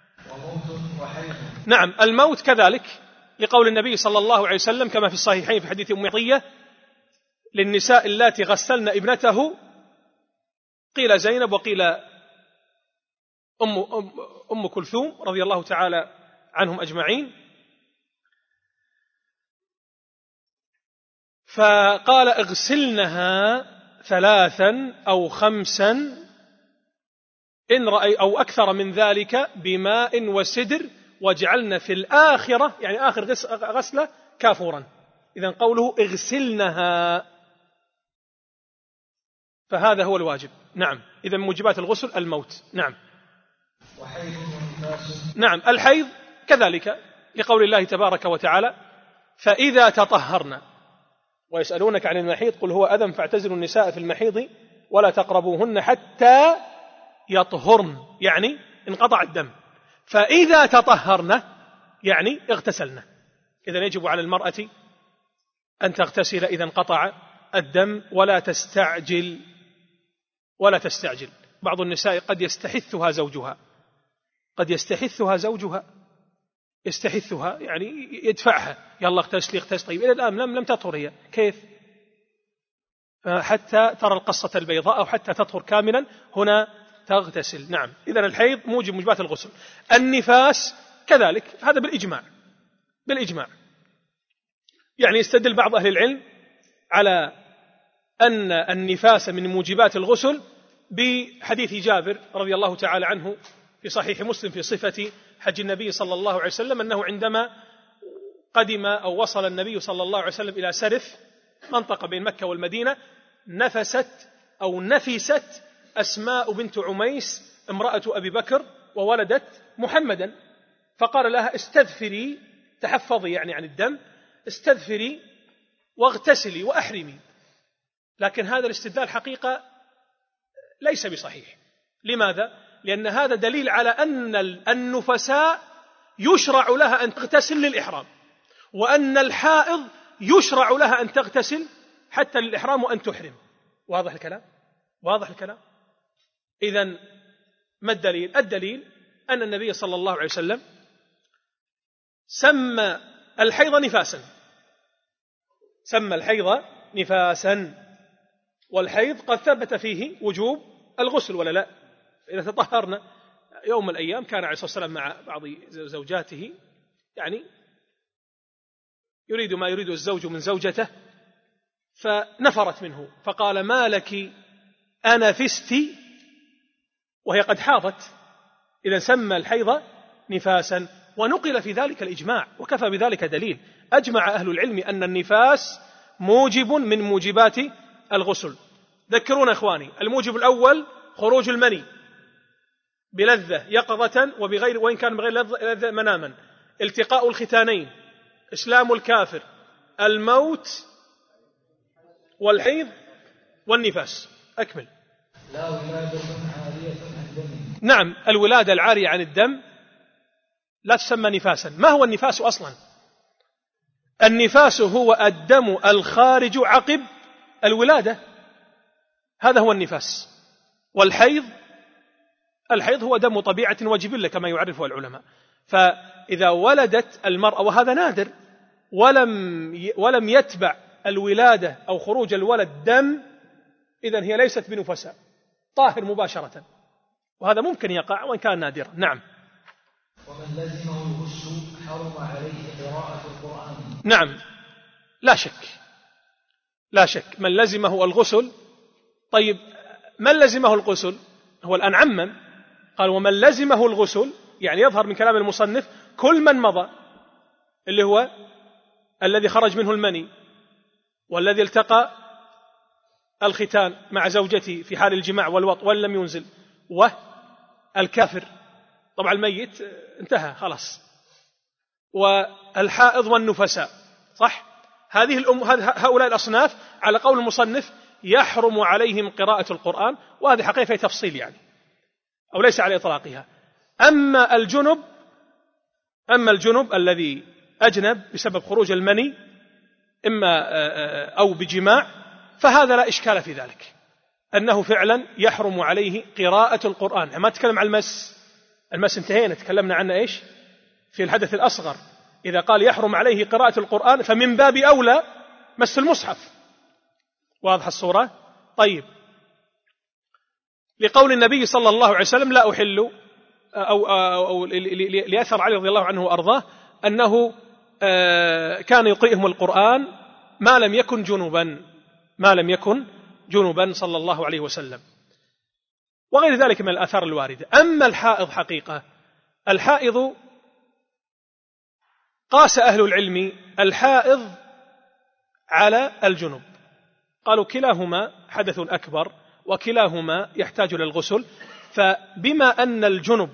نعم. الموت كذلك لقول النبي صلى الله عليه وسلم كما في الصحيحين في حديث أم عطية للنساء اللاتي غسلن ابنته، قيل زينب وقيل أم, أم, أم كلثوم رضي الله تعالى عنهم أجمعين، فقال اغسلنها ثلاثا أو خمسا إن رأي أو أكثر من ذلك بماء وسدر واجعلنا في الآخرة، يعني آخر غسلة، كافورا. إذن قوله اغسلنها فهذا هو الواجب. نعم. إذن موجبات الغسل الموت. نعم. نعم. الحيض كذلك لقول الله تبارك وتعالى فإذا تطهرنا، ويسألونك عن المحيض قل هو أذى فاعتزلوا النساء في المحيض ولا تقربوهن حتى يطهرن، يعني انقطع الدم. فإذا تطهرنا يعني اغتسلنا. إذن يجب على المرأة أن تغتسل إذا انقطع الدم ولا تستعجل ولا تستعجل. بعض النساء قد يستحثها زوجها قد يستحثها زوجها يستحثها يعني يدفعها يلا اغتسلي اغتسلي. طيب إلى الآن لم لم تطهر هي، كيف؟ حتى ترى القصة البيضاء أو حتى تطهر كاملا. هنا تغتسل. نعم، إذن الحيض موجب موجبات الغسل. النفاس كذلك، هذا بالإجماع بالإجماع يعني يستدل بعض أهل العلم على أن النفاس من موجبات الغسل بحديث جابر رضي الله تعالى عنه في صحيح مسلم في صفة حج النبي صلى الله عليه وسلم، أنه عندما قدم أو وصل النبي صلى الله عليه وسلم إلى سرف منطقة بين مكة والمدينة، نفست أو نفست أسماء بنت عميس امرأة أبي بكر وولدت محمدا، فقال لها استذفري، تحفظي يعني عن الدم، استذفري واغتسلي وأحرمي. لكن هذا الاستدلال حقيقة ليس بصحيح. لماذا؟ لأن هذا دليل على أن النفساء يشرع لها أن تغتسل للإحرام، وأن الحائض يشرع لها أن تغتسل حتى للإحرام وأن تحرم. واضح الكلام؟ واضح الكلام؟ إذن ما الدليل؟ الدليل أن النبي صلى الله عليه وسلم سمى الحيض نفاسا، سمى الحيض نفاسا، والحيض قد ثبت فيه وجوب الغسل ولا لا؟ إذا تطهرنا يوم من الأيام كان عليه الصلاة والسلام مع بعض زوجاته يعني يريد ما يريد الزوج من زوجته، فنفرت منه فقال ما لك أنفست وهي قد حاضت. إذا سمى الحيض نفاسا، ونقل في ذلك الإجماع، وكفى بذلك دليل. أجمع أهل العلم أن النفاس موجب من موجبات الغسل. ذكرونا إخواني، الموجب الأول خروج المني بلذة يقظة وبغير، وإن كان بغير لذة مناما، التقاء الختانين، إسلام الكافر، الموت، والحيض، والنفاس. أكمل. لا ولادة عارية عن دم. نعم، الولادة العارية عن الدم لا تسمى نفاسا. ما هو النفاس أصلا؟ النفاس هو الدم الخارج عقب الولادة، هذا هو النفاس. والحيض، الحيض هو دم طبيعة وجبلة كما يعرفه العلماء. فإذا ولدت المرأة، وهذا نادر، ولم ولم يتبع الولادة أو خروج الولد دم، إذن هي ليست بنفساء، طاهر مباشرة، وهذا ممكن يقع وإن كان نادرا. نعم. ومن لزمه الغسل حرم عليه قراءة القرآن. نعم، لا شك لا شك من لزمه الغسل. طيب من لزمه الغسل؟ هو الآن عمم، قال ومن لزمه الغسل، يعني يظهر من كلام المصنف كل من مضى، اللي هو الذي خرج منه المني، والذي التقى الختان مع زوجته في حال الجماع والوط وان لم ينزل، والكافر، طبعا الميت انتهى خلاص، والحائض والنفساء. صح؟ هذه الأم هؤلاء الأصناف على قول المصنف يحرم عليهم قراءة القرآن، وهذه حقيقة تفصيل يعني، أو ليس على إطلاقها. أما الجنب أما الجنب الذي أجنب بسبب خروج المني إما أو بجماع، فهذا لا إشكال في ذلك، أنه فعلا يحرم عليه قراءة القرآن. ما تكلم عن المس، المس انتهينا، تكلمنا عنه إيش في الحدث الأصغر. إذا قال يحرم عليه قراءة القرآن فمن باب أولى مس المصحف. واضح الصورة؟ طيب، لقول النبي صلى الله عليه وسلم لا أحل، أو, أو, أو لأثر علي رضي الله عنه وأرضاه أنه كان يقرئهم القرآن ما لم يكن جنبا ما لم يكن جنبا صلى الله عليه وسلم، وغير ذلك من الآثار الواردة. أما الحائض حقيقة، الحائض قاس أهل العلم الحائض على الجنب، قالوا كلاهما حدث أكبر وكلاهما يحتاج إلى الغسل، فبما أن الجنب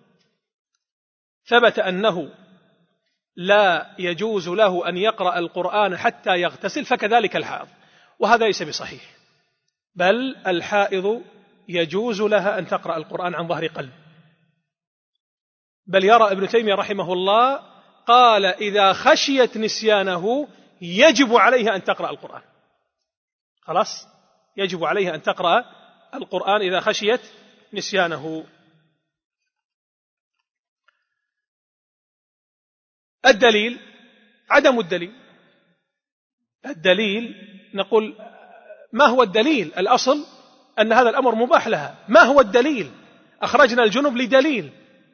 ثبت أنه لا يجوز له أن يقرأ القرآن حتى يغتسل، فكذلك الحائض، وهذا ليس بصحيح، بل الحائض يجوز لها أن تقرأ القرآن عن ظهر قلب. بل يرى ابن تيمية رحمه الله قال إذا خشيت نسيانه يجب عليها أن تقرأ القرآن، خلاص يجب عليها أن تقرأ القرآن إذا خشيت نسيانه. الدليل عدم الدليل. الدليل نقول ما هو الدليل؟ الأصل أن هذا الأمر مباح لها. ما هو الدليل؟ أخرجنا الجنب لدليل،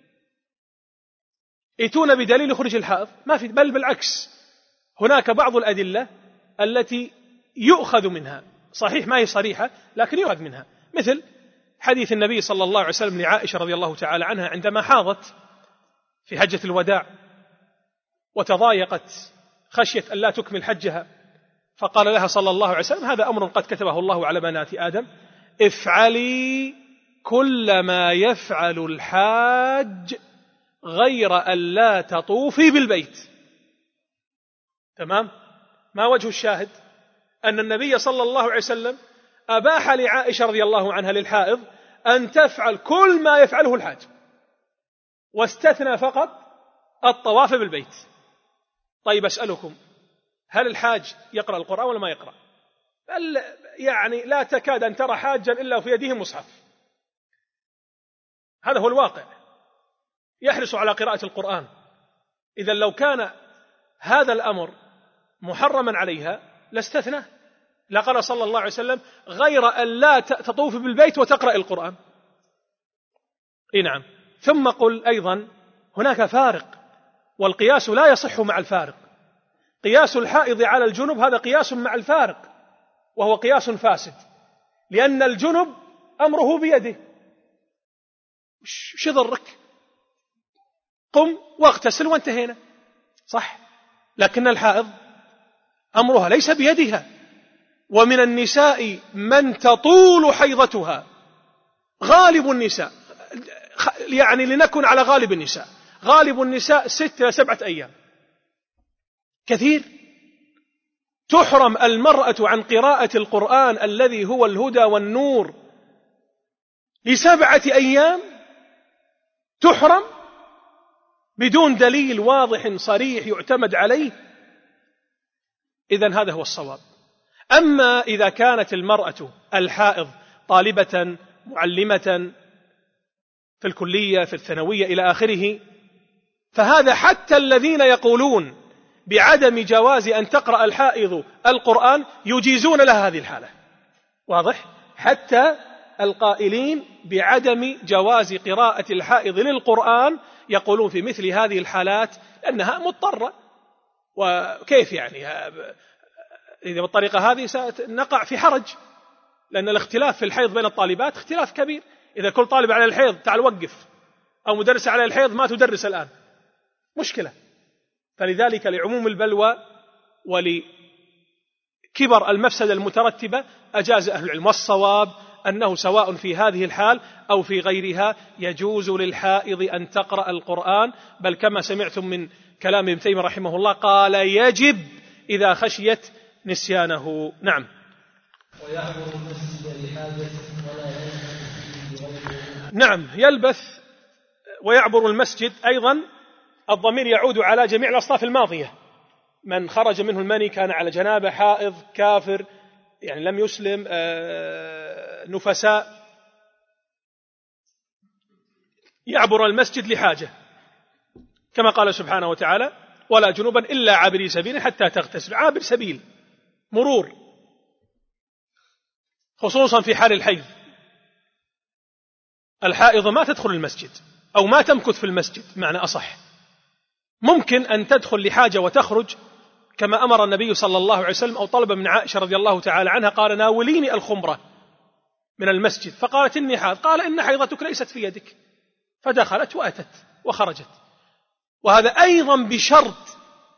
ائتون بدليل يخرج الحائض، ما في، بل بالعكس هناك بعض الأدلة التي يؤخذ منها، صحيح ما هي صريحة لكن يؤخذ منها، مثل حديث النبي صلى الله عليه وسلم لعائشة رضي الله تعالى عنها عندما حاضت في حجة الوداع وتضايقت خشية أن لا تكمل حجها، فقال لها صلى الله عليه وسلم: هذا أمر قد كتبه الله على بنات آدم، افعلي كل ما يفعل الحاج غير أن لا تطوفي بالبيت. تمام؟ ما وجه الشاهد؟ أن النبي صلى الله عليه وسلم أباح لعائشة رضي الله عنها للحائض أن تفعل كل ما يفعله الحاج، واستثنى فقط الطواف بالبيت. طيب أسألكم، هل الحاج يقرأ القرآن ولا ما يقرأ؟ بل يعني لا تكاد أن ترى حاجا إلا في يده مصحف، هذا هو الواقع، يحرص على قراءة القرآن. إذا لو كان هذا الأمر محرما عليها لاستثنى، لقال صلى الله عليه وسلم: غير أن لا تطوف بالبيت وتقرأ القرآن. إيه نعم. ثم قل أيضا هناك فارق، والقياس لا يصح مع الفارق. قياس الحائض على الجنب هذا قياس مع الفارق، وهو قياس فاسد، لأن الجنب أمره بيده، شو ضرك؟ قم واغتسل وانتهينا، صح؟ لكن الحائض أمرها ليس بيدها، ومن النساء من تطول حيضتها، غالب النساء، يعني لنكن على غالب النساء، غالب النساء ستة إلى سبعة أيام، كثير. تحرم المرأة عن قراءة القرآن الذي هو الهدى والنور لسبعة أيام، تحرم بدون دليل واضح صريح يعتمد عليه. إذن هذا هو الصواب. أما إذا كانت المرأة الحائض طالبة معلمة في الكلية في الثانوية إلى آخره، فهذا حتى الذين يقولون بعدم جواز أن تقرأ الحائض القرآن يجيزون لها هذه الحالة، واضح؟ حتى القائلين بعدم جواز قراءة الحائض للقرآن يقولون في مثل هذه الحالات أنها مضطرة، وكيف يعني إذا بالطريقة هذه سنقع في حرج، لأن الاختلاف في الحيض بين الطالبات اختلاف كبير. إذا كل طالب على الحيض تعال وقف، أو مدرس على الحيض ما تدرس الآن، مشكلة. فلذلك لعموم البلوى ولكبر المفسدة المترتبة أجاز أهل العلم، والصواب أنه سواء في هذه الحال أو في غيرها يجوز للحائض أن تقرأ القرآن، بل كما سمعتم من كلام ابن تيمية رحمه الله قال يجب إذا خشيت نسيانه. نعم. ويعبر المسجد لحاجة ولا يلبث فيه بغيره. نعم، يلبث ويعبر المسجد أيضا الضمير يعود على جميع الأصناف الماضية، من خرج منه المني كان على جنابه، حائض، كافر يعني لم يسلم، نفساء، يعبر المسجد لحاجة، كما قال سبحانه وتعالى: ولا جنوبا إلا عابري سبيل حتى تغتسل. عابر سبيل، مرور، خصوصا في حال الحيض. الحائض ما تدخل المسجد أو ما تمكث في المسجد معنى أصح، ممكن أن تدخل لحاجة وتخرج، كما أمر النبي صلى الله عليه وسلم أو طلب من عائشة رضي الله تعالى عنها، قال: ناوليني الخمرة من المسجد، فقالت: إني حائض، قال: إن حيضتك ليست في يدك، فدخلت وأتت وخرجت. وهذا أيضا بشرط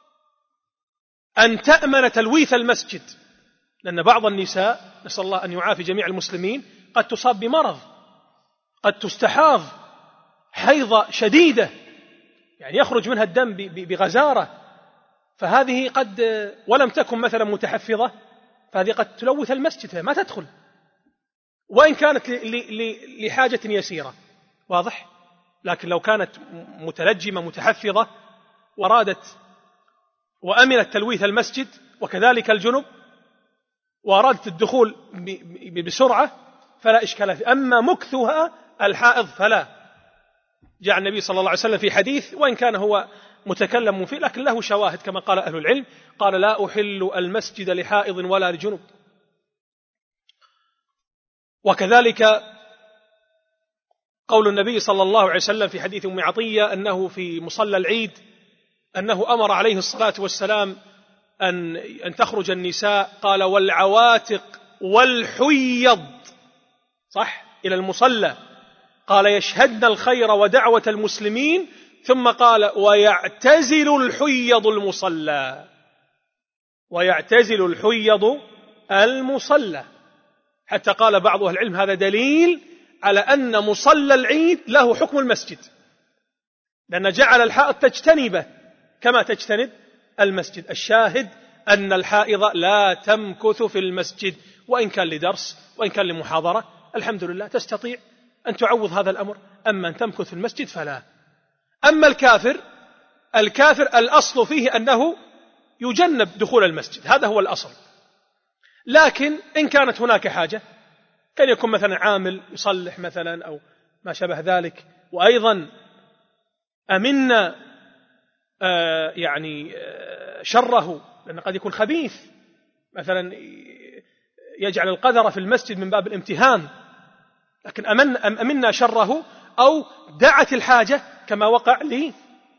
أن تأمن تلويث المسجد، لأن بعض النساء نسأل الله أن يعافي جميع المسلمين قد تصاب بمرض، قد تستحاض حيضة شديدة يعني يخرج منها الدم بغزارة، فهذه قد ولم تكن مثلا متحفظة، فهذه قد تلوث المسجد ما تدخل، وإن كانت لحاجة يسيرة، واضح؟ لكن لو كانت متلجمة متحفظة وأرادت وأمنت تلويث المسجد وكذلك الجنب وأرادت الدخول بسرعة فلا إشكال فيه. أما مكثها الحائض فلا. جاء النبي صلى الله عليه وسلم في حديث وإن كان هو متكلم فيه لكن له شواهد، كما قال أهل العلم، قال: لا أحل المسجد لحائض ولا لجنب. قول النبي صلى الله عليه وسلم في حديث أم عطية أنه في مصلى العيد أنه أمر عليه الصلاة والسلام أن أن تخرج النساء، قال والعواتق والحيض، صح، إلى المصلى، قال يشهدن الخير ودعوة المسلمين، ثم قال ويعتزل الحيض المصلى، ويعتزل الحيض المصلى، حتى قال بعض أهل العلم هذا دليل على أن مصلى العيد له حكم المسجد، لأن جعل الحائض تجتنبه كما تجتنب المسجد. الشاهد أن الحائض لا تمكث في المسجد، وإن كان لدرس وإن كان لمحاضرة الحمد لله تستطيع أن تعوض هذا الأمر، أما أن تمكث في المسجد فلا. أما الكافر، الكافر الأصل فيه أنه يجنب دخول المسجد، هذا هو الأصل، لكن إن كانت هناك حاجة كان يكون مثلا عامل يصلح مثلا أو ما شابه ذلك، وأيضا أمنا آه يعني آه شره، لأنه قد يكون خبيث مثلا يجعل القذر في المسجد من باب الامتهان، لكن أمن أمنا شره، أو دعت الحاجة كما وقع لي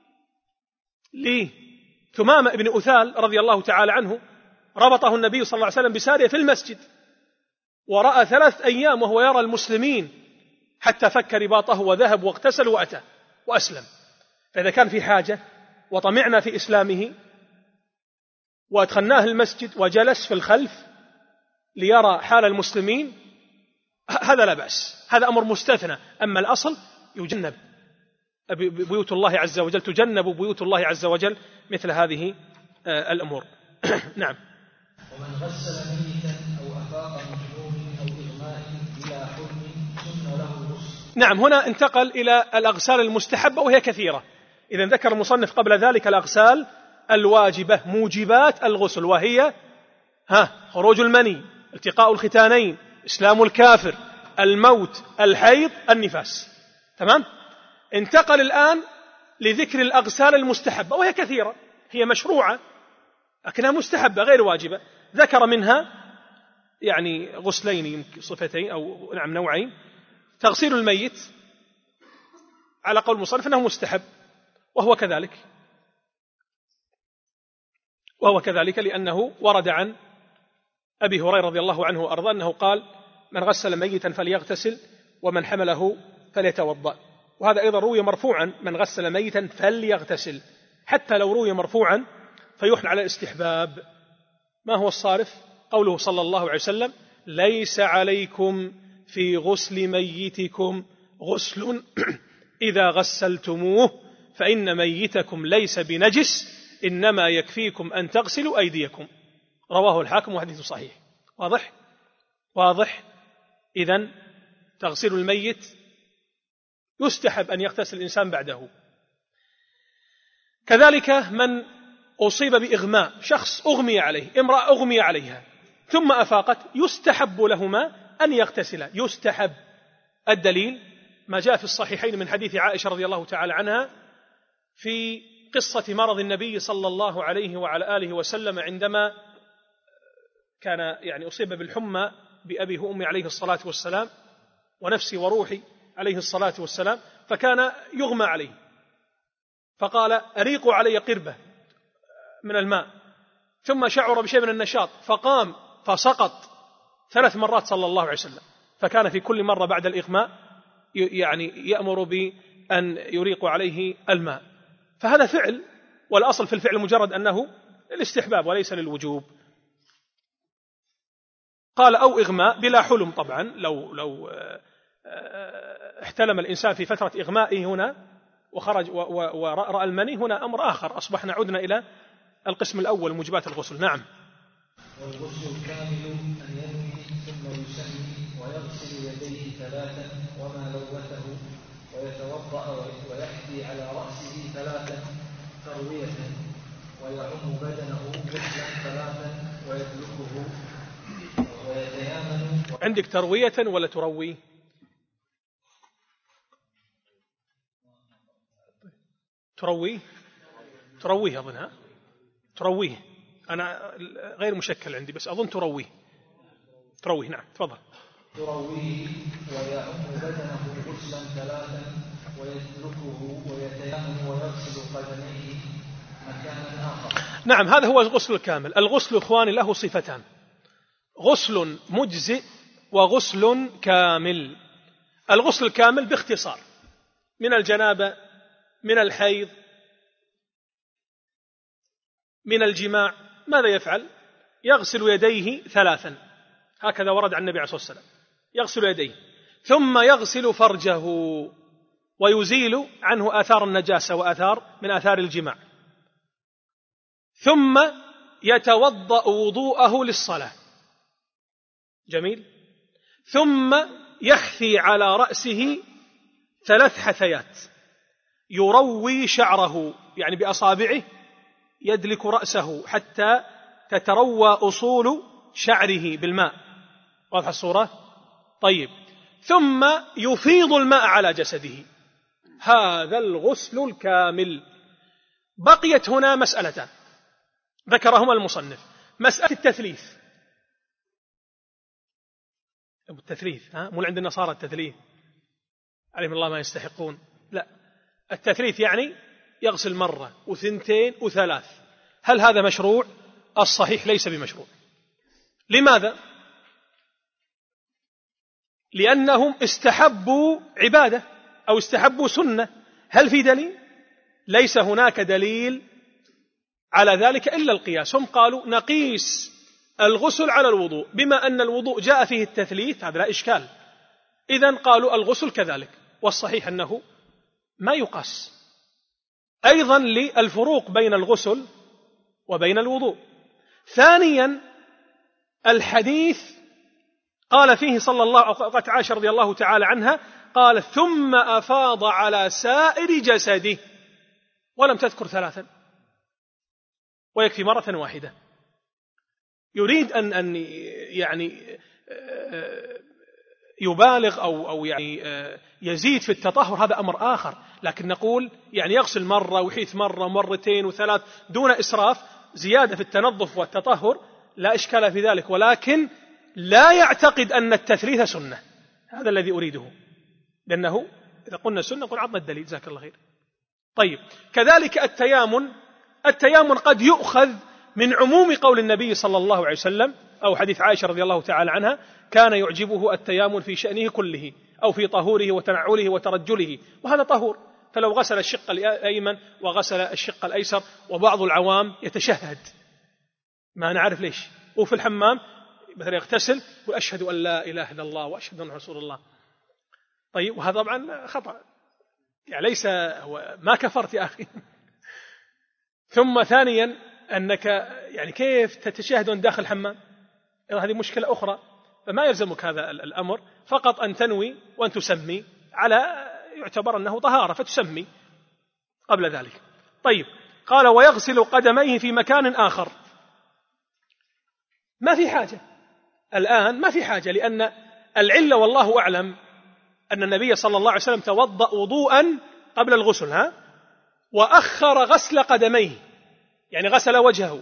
لي ثمامة ابن أثال رضي الله تعالى عنه، ربطه النبي صلى الله عليه وسلم بسارية في المسجد، ورأى ثلاث أيام وهو يرى المسلمين حتى فك رباطه وذهب واغتسل وأتى وأسلم. فإذا كان في حاجة وطمعنا في إسلامه وأدخلناه المسجد وجلس في الخلف ليرى حال المسلمين هذا لا بأس، هذا أمر مستثنى. أما الأصل يجنب بيوت الله عز وجل، تجنب بيوت الله عز وجل مثل هذه الأمور. نعم. ومن غسل ميتا أو أفاق من جنون أو إغماء بلا حلم سن له الغسل. نعم، هنا انتقل إلى الأغسال المستحبة وهي كثيرة. إذا ذكر المصنف قبل ذلك الأغسال الواجبة موجبات الغسل، وهي ها خروج المني، التقاء الختانين، إسلام الكافر، الموت، الحيض، النفاس. تمام. انتقل الآن لذكر الأغسال المستحبة وهي كثيرة، هي مشروعة لكنها مستحبة غير واجبة. ذكر منها يعني غسلين صفتين أو نعم نوعين. تغسيل الميت على قول المصنف أنه مستحب، وهو كذلك وهو كذلك لأنه ورد عن أبي هريرة رضي الله عنه وأرضاه أنه قال من غسل ميتا فليغتسل ومن حمله فليتوضأ. وهذا أيضا روي مرفوعا من غسل ميتا فليغتسل، حتى لو روي مرفوعا فيحمل على الاستحباب. ما هو الصارف؟ قوله صلى الله عليه وسلم ليس عليكم في غسل ميتكم غسل إذا غسلتموه فإن ميتكم ليس بنجس إنما يكفيكم أن تغسلوا أيديكم. رواه الحاكم وحديث صحيح. واضح؟ واضح. إذن تغسيل الميت يستحب أن يغتسل الإنسان بعده. كذلك من أصيب بإغماء، شخص أغمي عليه، امرأة أغمي عليها ثم أفاقت، يستحب لهما أن يغتسلا، يستحب. الدليل ما جاء في الصحيحين من حديث عائشة رضي الله تعالى عنها في قصة مرض النبي صلى الله عليه وعلى آله وسلم عندما كان يعني أصيب بالحمى بأبيه وأمي عليه الصلاة والسلام ونفسي وروحي عليه الصلاة والسلام، فكان يغمى عليه، فقال أريقوا علي قربة من الماء، ثم شعر بشيء من النشاط فقام فسقط ثلاث مرات صلى الله عليه وسلم، فكان في كل مرة بعد الإغماء يعني يأمر بأن يريق عليه الماء. فهذا فعل، والأصل في الفعل مجرد أنه الاستحباب وليس للوجوب. قال أو إغماء بلا حلم، طبعا لو لو احتلم الإنسان في فترة إغمائه هنا وخرج ورأى المني، هنا أمر آخر، أصبحنا عدنا إلى القسم الأول موجبات الغسل. نعم. والغسل الكامل أن ينوي ثم يسمي ويغسل يديه ثلاثا وما لوثه ويتوضأ ويحدي على رأسه ثلاثا تروية ويعم بدنه غسلا ثلاثا ويدلكه ويتيامن. عندك تروية ولا تروي؟ تروي ترويه أظنها ترويه، أنا غير مشكل عندي بس أظن ترويه ترويه. نعم تفضل. يرويه ويعم بدنه غسلا ثلاثا ويتركه ويتيمم ويغسل قدميه مكانا آخر. نعم، هذا هو الغسل الكامل. الغسل إخواني له صفتان: غسل مجزئ وغسل كامل. الغسل الكامل باختصار: من الجنابة، من الحيض، من الجماع، ماذا يفعل؟ يغسل يديه ثلاثا، هكذا ورد عن النبي عليه الصلاة والسلام، يغسل يديه ثم يغسل فرجه ويزيل عنه آثار النجاسة وآثار من آثار الجماع، ثم يتوضأ وضوءه للصلاة. جميل. ثم يحثي على رأسه ثلاث حثيات، يروي شعره، يعني بأصابعه يدلك رأسه حتى تتروى أصول شعره بالماء. واضح الصورة؟ طيب. ثم يفيض الماء على جسده. هذا الغسل الكامل. بقيت هنا مسألتان ذكرهما المصنف: مسألة التثليث. التثليث ها مو عند النصارى التثليث عليهم الله ما يستحقون، لا، التثليث يعني يغسل مرة وثنتين وثلاث. هل هذا مشروع؟ الصحيح ليس بمشروع. لماذا؟ لأنهم استحبوا عبادة أو استحبوا سنة. هل في دليل؟ ليس هناك دليل على ذلك إلا القياس. هم قالوا نقيس الغسل على الوضوء، بما أن الوضوء جاء فيه التثليث هذا لا إشكال، إذن قالوا الغسل كذلك. والصحيح أنه ما يقاس. أيضا للفروق بين الغسل وبين الوضوء. ثانيا الحديث قال فيه صلى الله عليه وسلم، عائشة رضي الله تعالى عنها قال: ثم أفاض على سائر جسده، ولم تذكر ثلاثا، ويكفي مرة واحدة. يريد أن أن يعني يبالغ أو أو يعني يزيد في التطهر، هذا أمر آخر. لكن نقول يعني يغسل مرة ويحيث مرة مرتين وثلاث دون إسراف، زيادة في التنظف والتطهر لا إشكال في ذلك، ولكن لا يعتقد أن التثليث سنة. هذا الذي أريده، لأنه إذا قلنا سنة قل عطنا الدليل، جزاك الله خير. طيب. كذلك التيامن. التيامن قد يؤخذ من عموم قول النبي صلى الله عليه وسلم أو حديث عائشة رضي الله تعالى عنها: كان يعجبه التيامن في شأنه كله، أو في طهوره وتنعله وترجله، وهذا طهور. فلو غسل الشق الأيمن وغسل الشق الأيسر، وبعض العوام يتشهد ما نعرف ليش، وفي الحمام مثلا يغتسل وأشهد أن لا إله إلا الله وأشهد أن رسول الله. طيب، وهذا طبعا خطأ، يعني ليس هو ما كفرت يا أخي. ثم ثانيا أنك يعني كيف تتشهد داخل الحمام؟ هذه مشكلة أخرى. فما يلزمك هذا الأمر، فقط أن تنوي وأن تسمي على يعتبر أنه طهارة، فتسمي قبل ذلك. طيب. قال: ويغسل قدميه في مكان آخر. ما في حاجة الآن، ما في حاجة، لأن العلة والله أعلم أن النبي صلى الله عليه وسلم توضأ وضوءا قبل الغسل، ها وأخر غسل قدميه، يعني غسل وجهه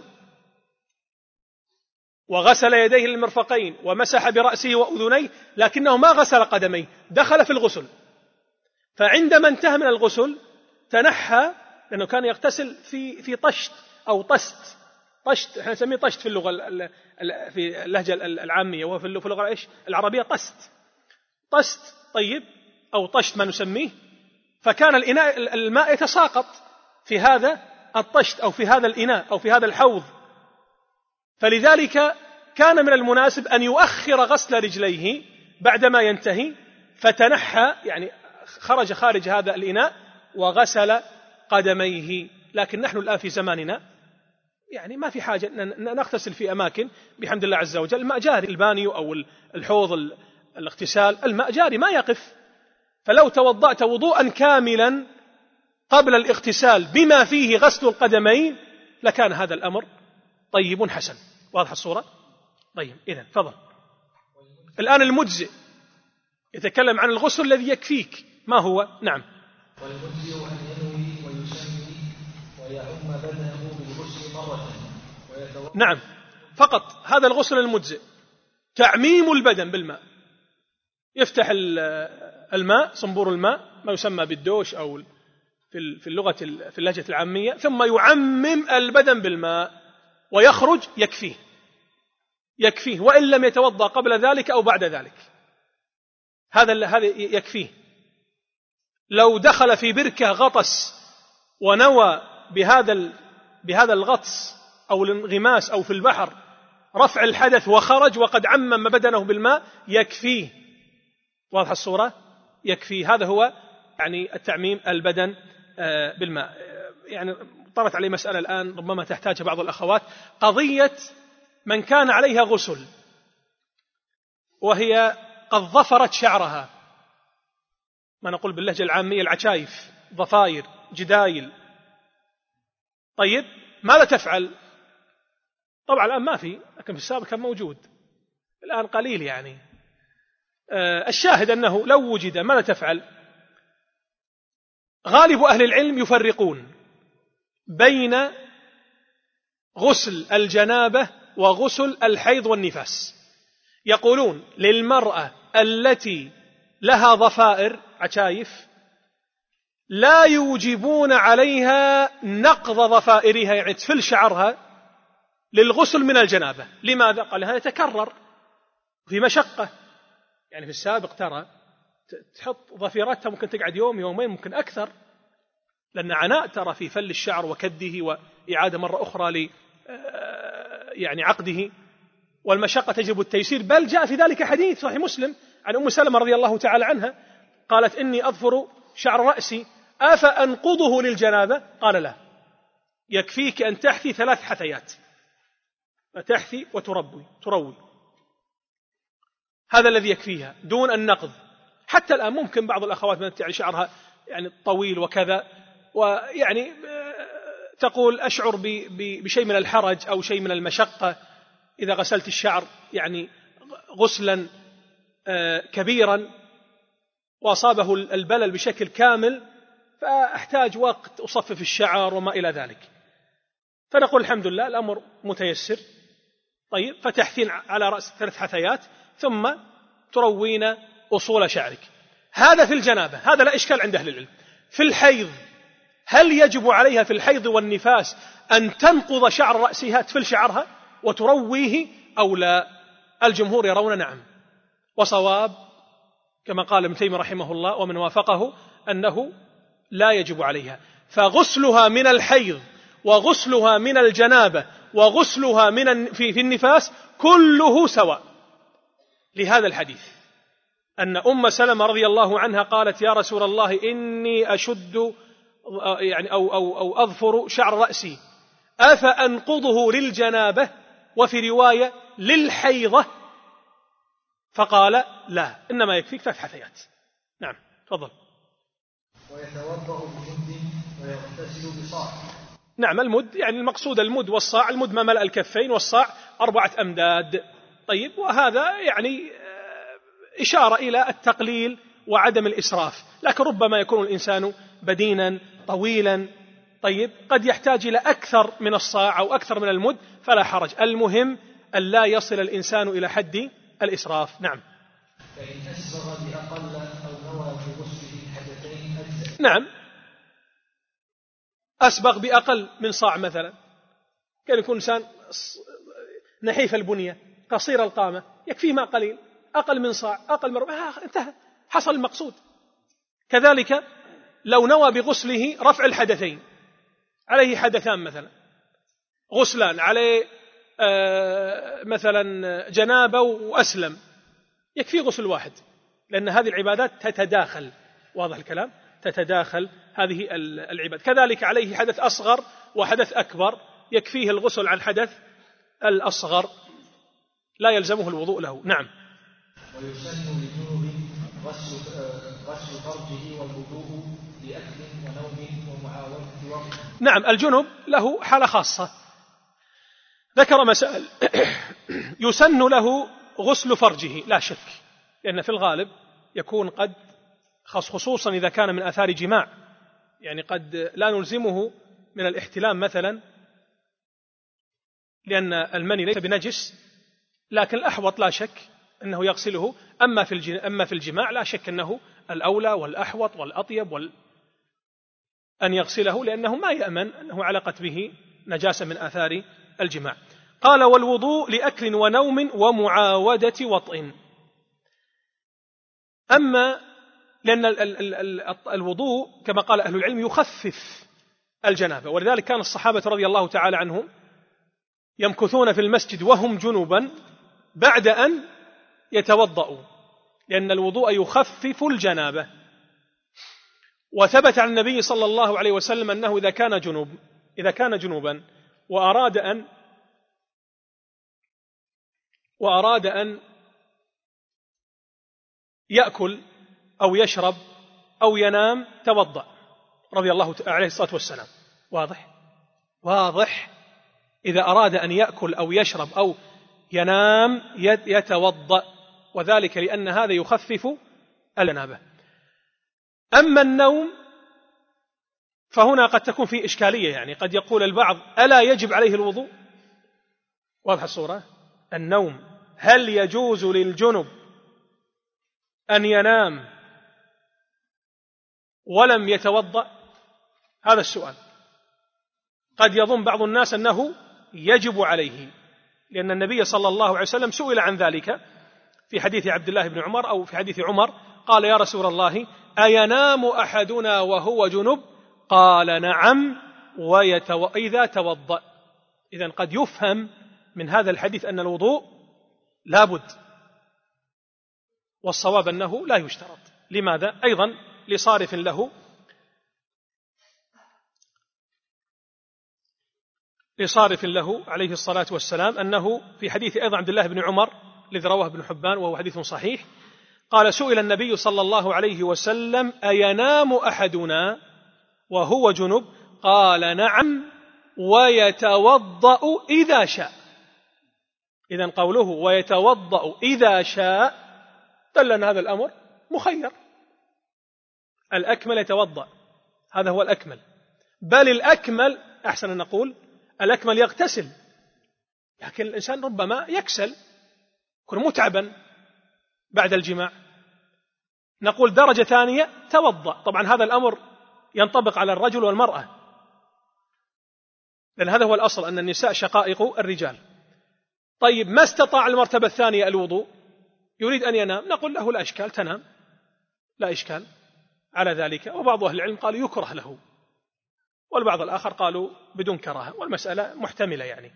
وغسل يديه للمرفقين ومسح برأسه وأذنيه، لكنه ما غسل قدميه، دخل في الغسل. فعندما انتهى من الغسل تنحى، لأنه كان يغتسل في في طشت أو طست. طشت احنا نسميه طشت في اللغة في اللهجة العامية، وفي اللغة ايش العربية طست. طست طيب أو طشت ما نسميه. فكان الإناء الماء يتساقط في هذا الطشت أو في هذا الإناء أو في هذا الحوض، فلذلك كان من المناسب أن يؤخر غسل رجليه بعدما ينتهي، فتنحى يعني خرج خارج هذا الإناء وغسل قدميه. لكن نحن الآن في زماننا يعني ما في حاجة نغتسل في أماكن بحمد الله عز وجل، الماء جاري، البانيو أو الحوض الاغتسال الماء جاري ما يقف. فلو توضأت وضوءا كاملا قبل الاغتسال بما فيه غسل القدمين لكان هذا الأمر طيب حسن. واضح الصورة؟ طيب، إذن فضل. الآن المجزئ يتكلم عن الغسل الذي يكفيك، ما هو؟ نعم. والمجزئ أن ينوي ويسمي ويعم بدنه بالغسل مرة ويتوضأ. نعم، فقط هذا الغسل المجزئ، تعميم البدن بالماء، يفتح الماء صنبور الماء ما يسمى بالدوش أو في اللغة في اللهجة العامية، ثم يعمم البدن بالماء ويخرج يكفيه يكفيه وإن لم يتوضأ قبل ذلك أو بعد ذلك، هذا هذا يكفيه. لو دخل في بركة غطس ونوى بهذا بهذا الغطس أو الانغماس أو في البحر رفع الحدث وخرج وقد عمم بدنه بالماء يكفيه. واضح الصورة؟ يكفيه. هذا هو يعني التعميم البدن بالماء. يعني طرت عليه مسألة الآن ربما تحتاج بعض الأخوات، قضية من كان عليها غسل وهي قد ظفرت شعرها، ما نقول باللهجة العامية العشايف، ضفائر، جدايل. طيب ماذا تفعل؟ طبعا الآن ما في، لكن في السابق كان موجود، الآن قليل يعني. آه الشاهد أنه لو وجد ماذا تفعل؟ غالب أهل العلم يفرقون بين غسل الجنابة وغسل الحيض والنفاس. يقولون للمرأة التي لها ضفائر عشايف لا يوجبون عليها نقض ضفائرها، يعني تفل شعرها للغسل من الجنابة. لماذا؟ قال هذا يتكرر في مشقة، يعني في السابق ترى تحط ضفيرتها ممكن تقعد يوم يومين ممكن أكثر، لأن عناء ترى في فل الشعر وكده وإعادة مرة أخرى ل يعني عقده، والمشقة تجلب التيسير. بل جاء في ذلك حديث صحيح مسلم عن أم سلمة رضي الله تعالى عنها قالت إني أظفر شعر رأسي أفأنقضه للجنابة؟ قال لا، يكفيك أن تحثي ثلاث حثيات، تحثي وتربي تروي، هذا الذي يكفيها دون النقض. حتى الآن ممكن بعض الأخوات من يعني شعرها يعني طويل وكذا، ويعني تقول أشعر بشيء من الحرج أو شيء من المشقة إذا غسلت الشعر يعني غسلا كبيرا وأصابه البلل بشكل كامل، فأحتاج وقت أصفف الشعر وما إلى ذلك. فنقول الحمد لله الأمر متيسر. طيب فتحثين على رأس ثلاث حثيات ثم تروين أصول شعرك. هذا في الجنابة، هذا لا إشكال عند أهل العلم. في الحيض هل يجب عليها في الحيض والنفاس أن تنقض شعر رأسها تفل شعرها وترويه أو لا؟ الجمهور يرون نعم، وصواب كما قال ابن تيمية رحمه الله ومن وافقه أنه لا يجب عليها. فغسلها من الحيض وغسلها من الجنابة وغسلها من في النفاس كله سواء، لهذا الحديث أن أم سلمة رضي الله عنها قالت يا رسول الله إني أشد يعني أو, أو, أو أظفر شعر رأسي أفأنقضه للجنابة، وفي رواية للحيضة، فقال لا، إنما يكفيك ثلاث حثيات. نعم تفضل. ويتوضأ بمد ويغتسل بصاع. نعم المد يعني المقصود المد والصاع، المد ما ملأ الكفين والصاع أربعة أمداد. طيب وهذا يعني إشارة إلى التقليل وعدم الإسراف، لكن ربما يكون الإنسان بدينا طويلا طيب قد يحتاج إلى أكثر من الصاع أو أكثر من المد، فلا حرج، المهم أن لا يصل الإنسان إلى حد الإسراف. نعم. فإن أسبغ بأقل أو نوى بغسله حدثين أجزاء. نعم أسبغ بأقل من صاع مثلا، كان يكون إنسان نحيف البنية قصير القامة يكفيه ما قليل، أقل من صاع أقل من ربع آه انتهى، حصل المقصود. كذلك لو نوى بغسله رفع الحدثين، عليه حدثان مثلا غسلان، عليه آه مثلا جنابة وأسلم، يكفي غسل واحد، لأن هذه العبادات تتداخل، واضح الكلام، تتداخل هذه العبادات. كذلك عليه حدث أصغر وحدث أكبر، يكفيه الغسل عن الحدث الأصغر، لا يلزمه الوضوء له. نعم. ويسن للجنب غسل غسل فرجه والوضوء لأكل ونوم ومعاودة وقت. نعم الجنب له حالة خاصة، ذكر مسائل. يسن له غسل فرجه لا شك، لأن في الغالب يكون قد خصوصا إذا كان من آثار جماع، يعني قد لا نلزمه من الاحتلام مثلا لأن المني ليس بنجس، لكن الأحوط لا شك أنه يغسله. أما في أما في الجماع لا شك أنه الأولى والأحوط والأطيب وال أن يغسله، لأنه ما يأمن أنه علقت به نجاسة من آثار الجماع. قال: والوضوء لأكل ونوم ومعاودة وطئ. أما لأن الوضوء كما قال أهل العلم يخفف الجنابة، ولذلك كان الصحابة رضي الله تعالى عنهم يمكثون في المسجد وهم جنبا بعد أن يتوضأوا، لأن الوضوء يخفف الجنابة. وثبت عن النبي صلى الله عليه وسلم أنه إذا كان جنوب إذا كان جنوبا وأراد أن وأراد أن يأكل أو يشرب أو ينام توضأ رضي الله عليه الصلاة والسلام. واضح واضح إذا أراد أن يأكل أو يشرب أو ينام يتوضأ، وذلك لأن هذا يخفف الجنابة. أما النوم فهنا قد تكون فيه إشكالية، يعني قد يقول البعض: ألا يجب عليه الوضوء؟ واضح الصورة؟ النوم هل يجوز للجنب أن ينام ولم يتوضأ؟ هذا السؤال. قد يظن بعض الناس أنه يجب عليه، لأن النبي صلى الله عليه وسلم سئل عن ذلك في حديث عبد الله بن عمر أو في حديث عمر، قال: يا رسول الله أينام أحدنا وهو جنب؟ قال: نعم ويتو... إذا توضأ. إذن قد يفهم من هذا الحديث أن الوضوء لا بد، والصواب أنه لا يشترط. لماذا؟ أيضا لصارف له لصارف له عليه الصلاة والسلام أنه في حديث أيضا عبد الله بن عمر الذي رواه ابن حبان وهو حديث صحيح، قال: سئل النبي صلى الله عليه وسلم أينام أحدنا وهو جنب؟ قال: نعم ويتوضأ إذا شاء. إذن قوله ويتوضأ إذا شاء دل أن هذا الأمر مخير، الأكمل يتوضأ، هذا هو الأكمل، بل الأكمل أحسن أن نقول الأكمل يغتسل، لكن الإنسان ربما يكسل، يكون متعبا بعد الجماع، نقول درجة ثانية توضأ. طبعا هذا الأمر ينطبق على الرجل والمرأة، لأن هذا هو الأصل أن النساء شقائق الرجال. طيب ما استطاع المرتبة الثانية الوضوء، يريد أن ينام، نقول له لا إشكال، تنام، لا إشكال على ذلك. وبعض أهل العلم قالوا يكره له، والبعض الآخر قالوا بدون كراهة، والمسألة محتملة يعني.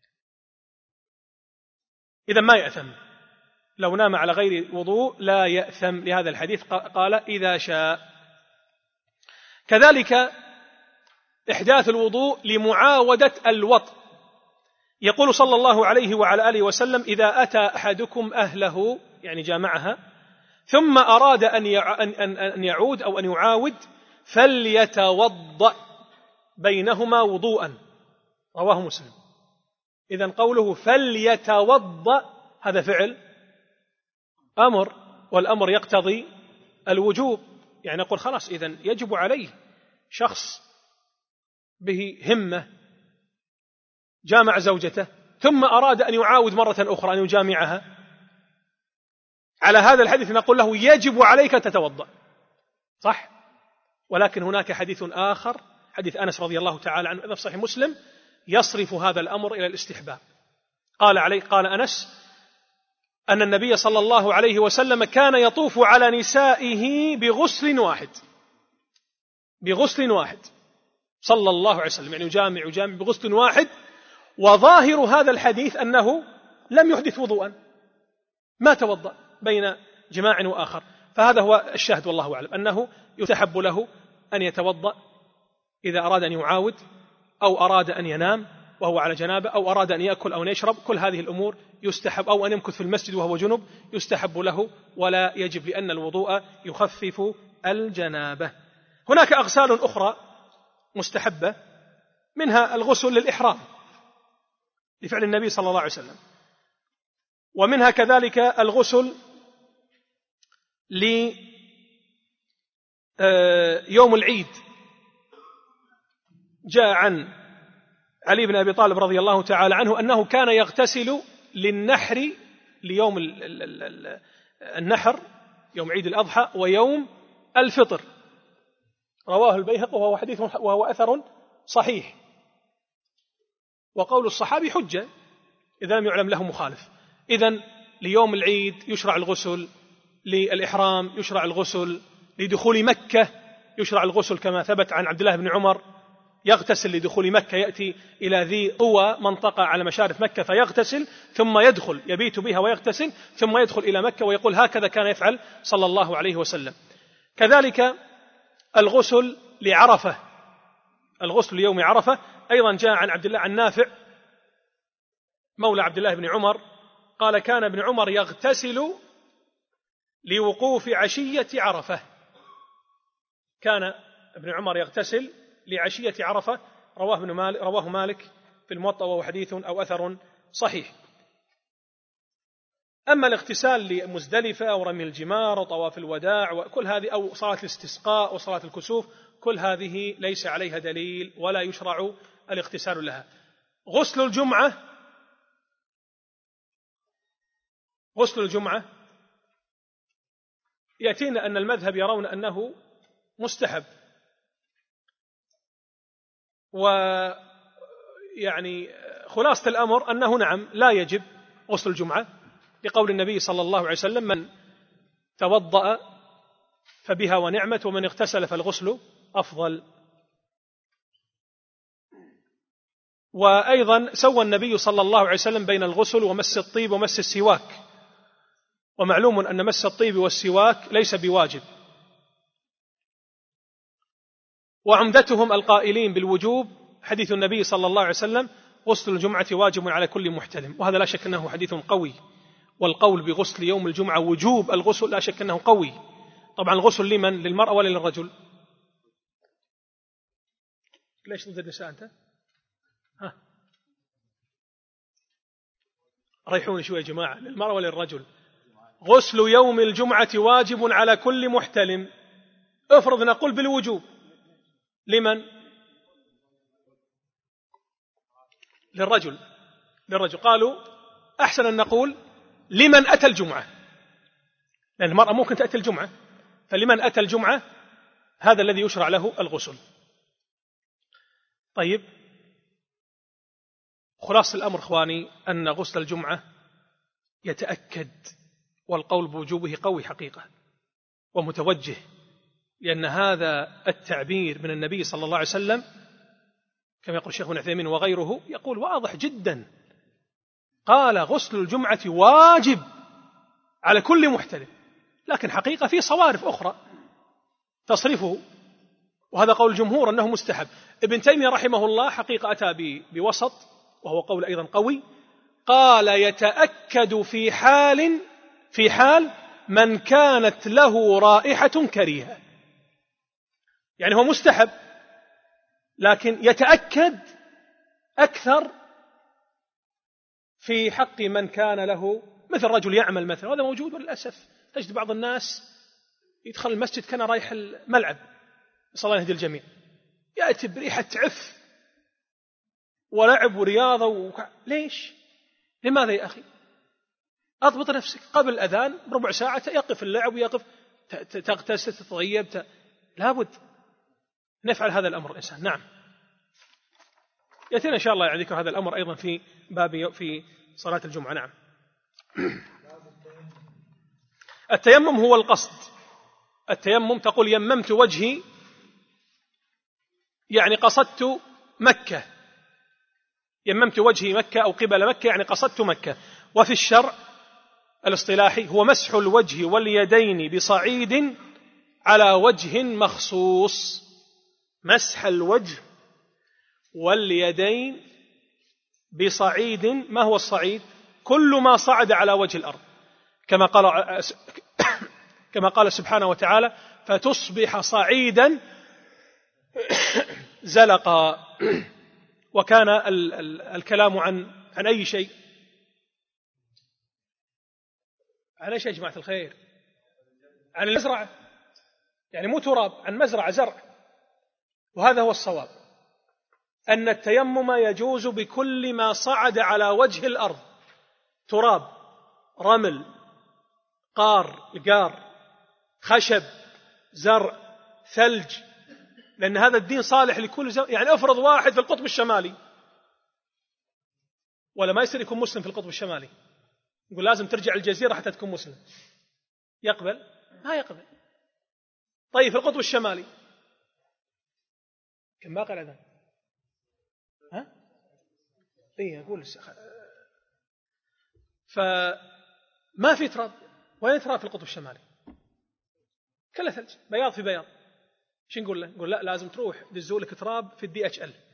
إذا ما يأثم لو نام على غير وضوء، لا يأثم، لهذا الحديث قال إذا شاء. كذلك إحداث الوضوء لمعاودة الوطء، يقول صلى الله عليه وعلى آله وسلم: إذا أتى أحدكم أهله، يعني جامعها، ثم أراد أن يعود أو أن يعاود فليتوضأ بينهما وضوءا، رواه مسلم. إذن قوله فليتوضأ هذا فعل أمر، والأمر يقتضي الوجوب، يعني نقول خلاص إذن يجب عليه شخص به همة جامع زوجته ثم أراد أن يعاود مرة أخرى أن يجامعها، على هذا الحديث نقول له يجب عليك تتوضأ، صح؟ ولكن هناك حديث آخر، حديث أنس رضي الله تعالى عنه في صحيح مسلم، يصرف هذا الأمر إلى الاستحباب. قال عليه قال أنس أن النبي صلى الله عليه وسلم كان يطوف على نسائه بغسل واحد بغسل واحد صلى الله عليه وسلم، يعني يجامع يجامع بغسل واحد، وظاهر هذا الحديث أنه لم يحدث وضوءا، ما توضأ بين جماع وآخر. فهذا هو الشاهد والله أعلم، أنه يستحب له أن يتوضأ إذا أراد أن يعاود أو أراد أن ينام وهو على جنابه، أو أراد أن يأكل أو يشرب، كل هذه الأمور يستحب، أو أن يمكث في المسجد وهو جنب يستحب له ولا يجب، لأن الوضوء يخفف الجنابة. هناك أغسال أخرى مستحبة، منها الغسل للإحرام لفعل النبي صلى الله عليه وسلم، ومنها كذلك الغسل ليوم العيد. جاء عن علي بن أبي طالب رضي الله تعالى عنه أنه كان يغتسل للنحر ليوم النحر يوم عيد الأضحى ويوم الفطر، رواه البيهقي وهو حديث وهو أثر صحيح. وقول الصحابي حجة إذا لم يعلم له مخالف. إذن ليوم العيد يشرع الغسل، للإحرام يشرع الغسل، لدخول مكة يشرع الغسل كما ثبت عن عبد الله بن عمر، يغتسل لدخول مكة، يأتي إلى ذي طوى منطقة على مشارف مكة فيغتسل ثم يدخل يبيت بها ويغتسل ثم يدخل إلى مكة، ويقول هكذا كان يفعل صلى الله عليه وسلم. كذلك الغسل لعرفة، الغسل ليوم عرفة أيضا جاء عن عبد الله عن نافع مولى عبد الله بن عمر قال كان ابن عمر يغتسل لوقوف عشية عرفة، كان ابن عمر يغتسل لعشية عرفة، رواه ابن مالك رواه مالك في الموطأ وهو حديث أو أثر صحيح. أما الاغتسال لمزدلفة أو رمي الجمار وطواف الوداع وكل هذه أو صلاة الاستسقاء وصلاة الكسوف كل هذه ليس عليها دليل ولا يشرع الاغتسال لها. غسل الجمعة غسل الجمعة يأتينا أن المذهب يرون أنه مستحب، ويعني خلاصة الأمر أنه نعم لا يجب غسل الجمعة، لقول النبي صلى الله عليه وسلم من توضأ فبها ونعمت ومن اغتسل فالغسل أفضل. وأيضا سوى النبي صلى الله عليه وسلم بين الغسل ومس الطيب ومس السواك، ومعلوم أن مس الطيب والسواك ليس بواجب، وعمدتهم القائلين بالوجوب حديث النبي صلى الله عليه وسلم غسل الجمعة واجب على كل محتلم، وهذا لا شك أنه حديث قوي، والقول بغسل يوم الجمعة وجوب الغسل لا شك أنه قوي. طبعا الغسل لمن؟ للمرأة ولا للرجل؟ ليش ضد النساء أنت؟ ها ريحوني شوي يا جماعة، للمرأة ولا للرجل؟ غسل يوم الجمعة واجب على كل محتلم. افرض نقول بالوجوب لمن؟ للرجل للرجل قالوا أحسن أن نقول لمن أتى الجمعة، لأن المرأة ممكن تأتي الجمعة، فلمن أتى الجمعة هذا الذي يشرع له الغسل. طيب، خلاص الأمر إخواني أن غسل الجمعة يتأكد، والقول بوجوبه قوي حقيقة ومتوجه، لأن هذا التعبير من النبي صلى الله عليه وسلم كما يقول الشيخ ابن عثيمين وغيره يقول واضح جدا، قال غسل الجمعة واجب على كل محتلم، لكن حقيقة في صوارف أخرى تصرفه، وهذا قول الجمهور أنه مستحب. ابن تيمية رحمه الله حقيقة أتى بوسط وهو قول أيضا قوي، قال يتأكد في حال في حال من كانت له رائحة كريهة، يعني هو مستحب لكن يتأكد أكثر في حق من كان له، مثل رجل يعمل مثلا، هذا موجود وللأسف تجد بعض الناس يدخل المسجد كان رايح الملعب، صلى الله يهدي الجميع، يأتي بريحة عف ولعب ورياضة وك... ليش؟ لماذا يا أخي؟ أضبط نفسك قبل الأذان بربع ساعة يقف اللعب ويقف تغتسل تتطيب ت... لابد نفعل هذا الأمر الإنسان. نعم، يأتينا إن شاء الله يعني ذكر هذا الأمر أيضا في باب في صلاة الجمعة. نعم. التيمم هو القصد، التيمم تقول يممت وجهي يعني قصدت مكة، يممت وجهي مكة أو قبل مكة يعني قصدت مكة. وفي الشرع الاصطلاحي هو مسح الوجه واليدين بصعيد على وجه مخصوص، مسح الوجه واليدين بصعيد. ما هو الصعيد؟ كل ما صعد على وجه الأرض، كما قال كما قال سبحانه وتعالى فتصبح صعيدا زلقا. وكان ال ال الكلام عن عن أي شيء؟ عن أي شيء يا جماعة الخير؟ عن المزرعة، يعني مو تراب، عن مزرعة زرع. وهذا هو الصواب، أن التيمم يجوز بكل ما صعد على وجه الأرض، تراب رمل، قار، القار، خشب، زرع، ثلج، لأن هذا الدين صالح لكل زمان. يعني أفرض واحد في القطب الشمالي ولا ما يصير يكون مسلم في القطب الشمالي، يقول لازم ترجع الجزيرة حتى تكون مسلم، يقبل؟ ما يقبل. طيب في القطب الشمالي كم باقي الأذان؟ ها؟ إيه أقول فما في تراب. وين تراب في القطب الشمالي؟ كله ثلج، بياض في بياض. شو نقول له؟ نقول لا، لازم تروح دزوا لك تراب في الدي اتش ال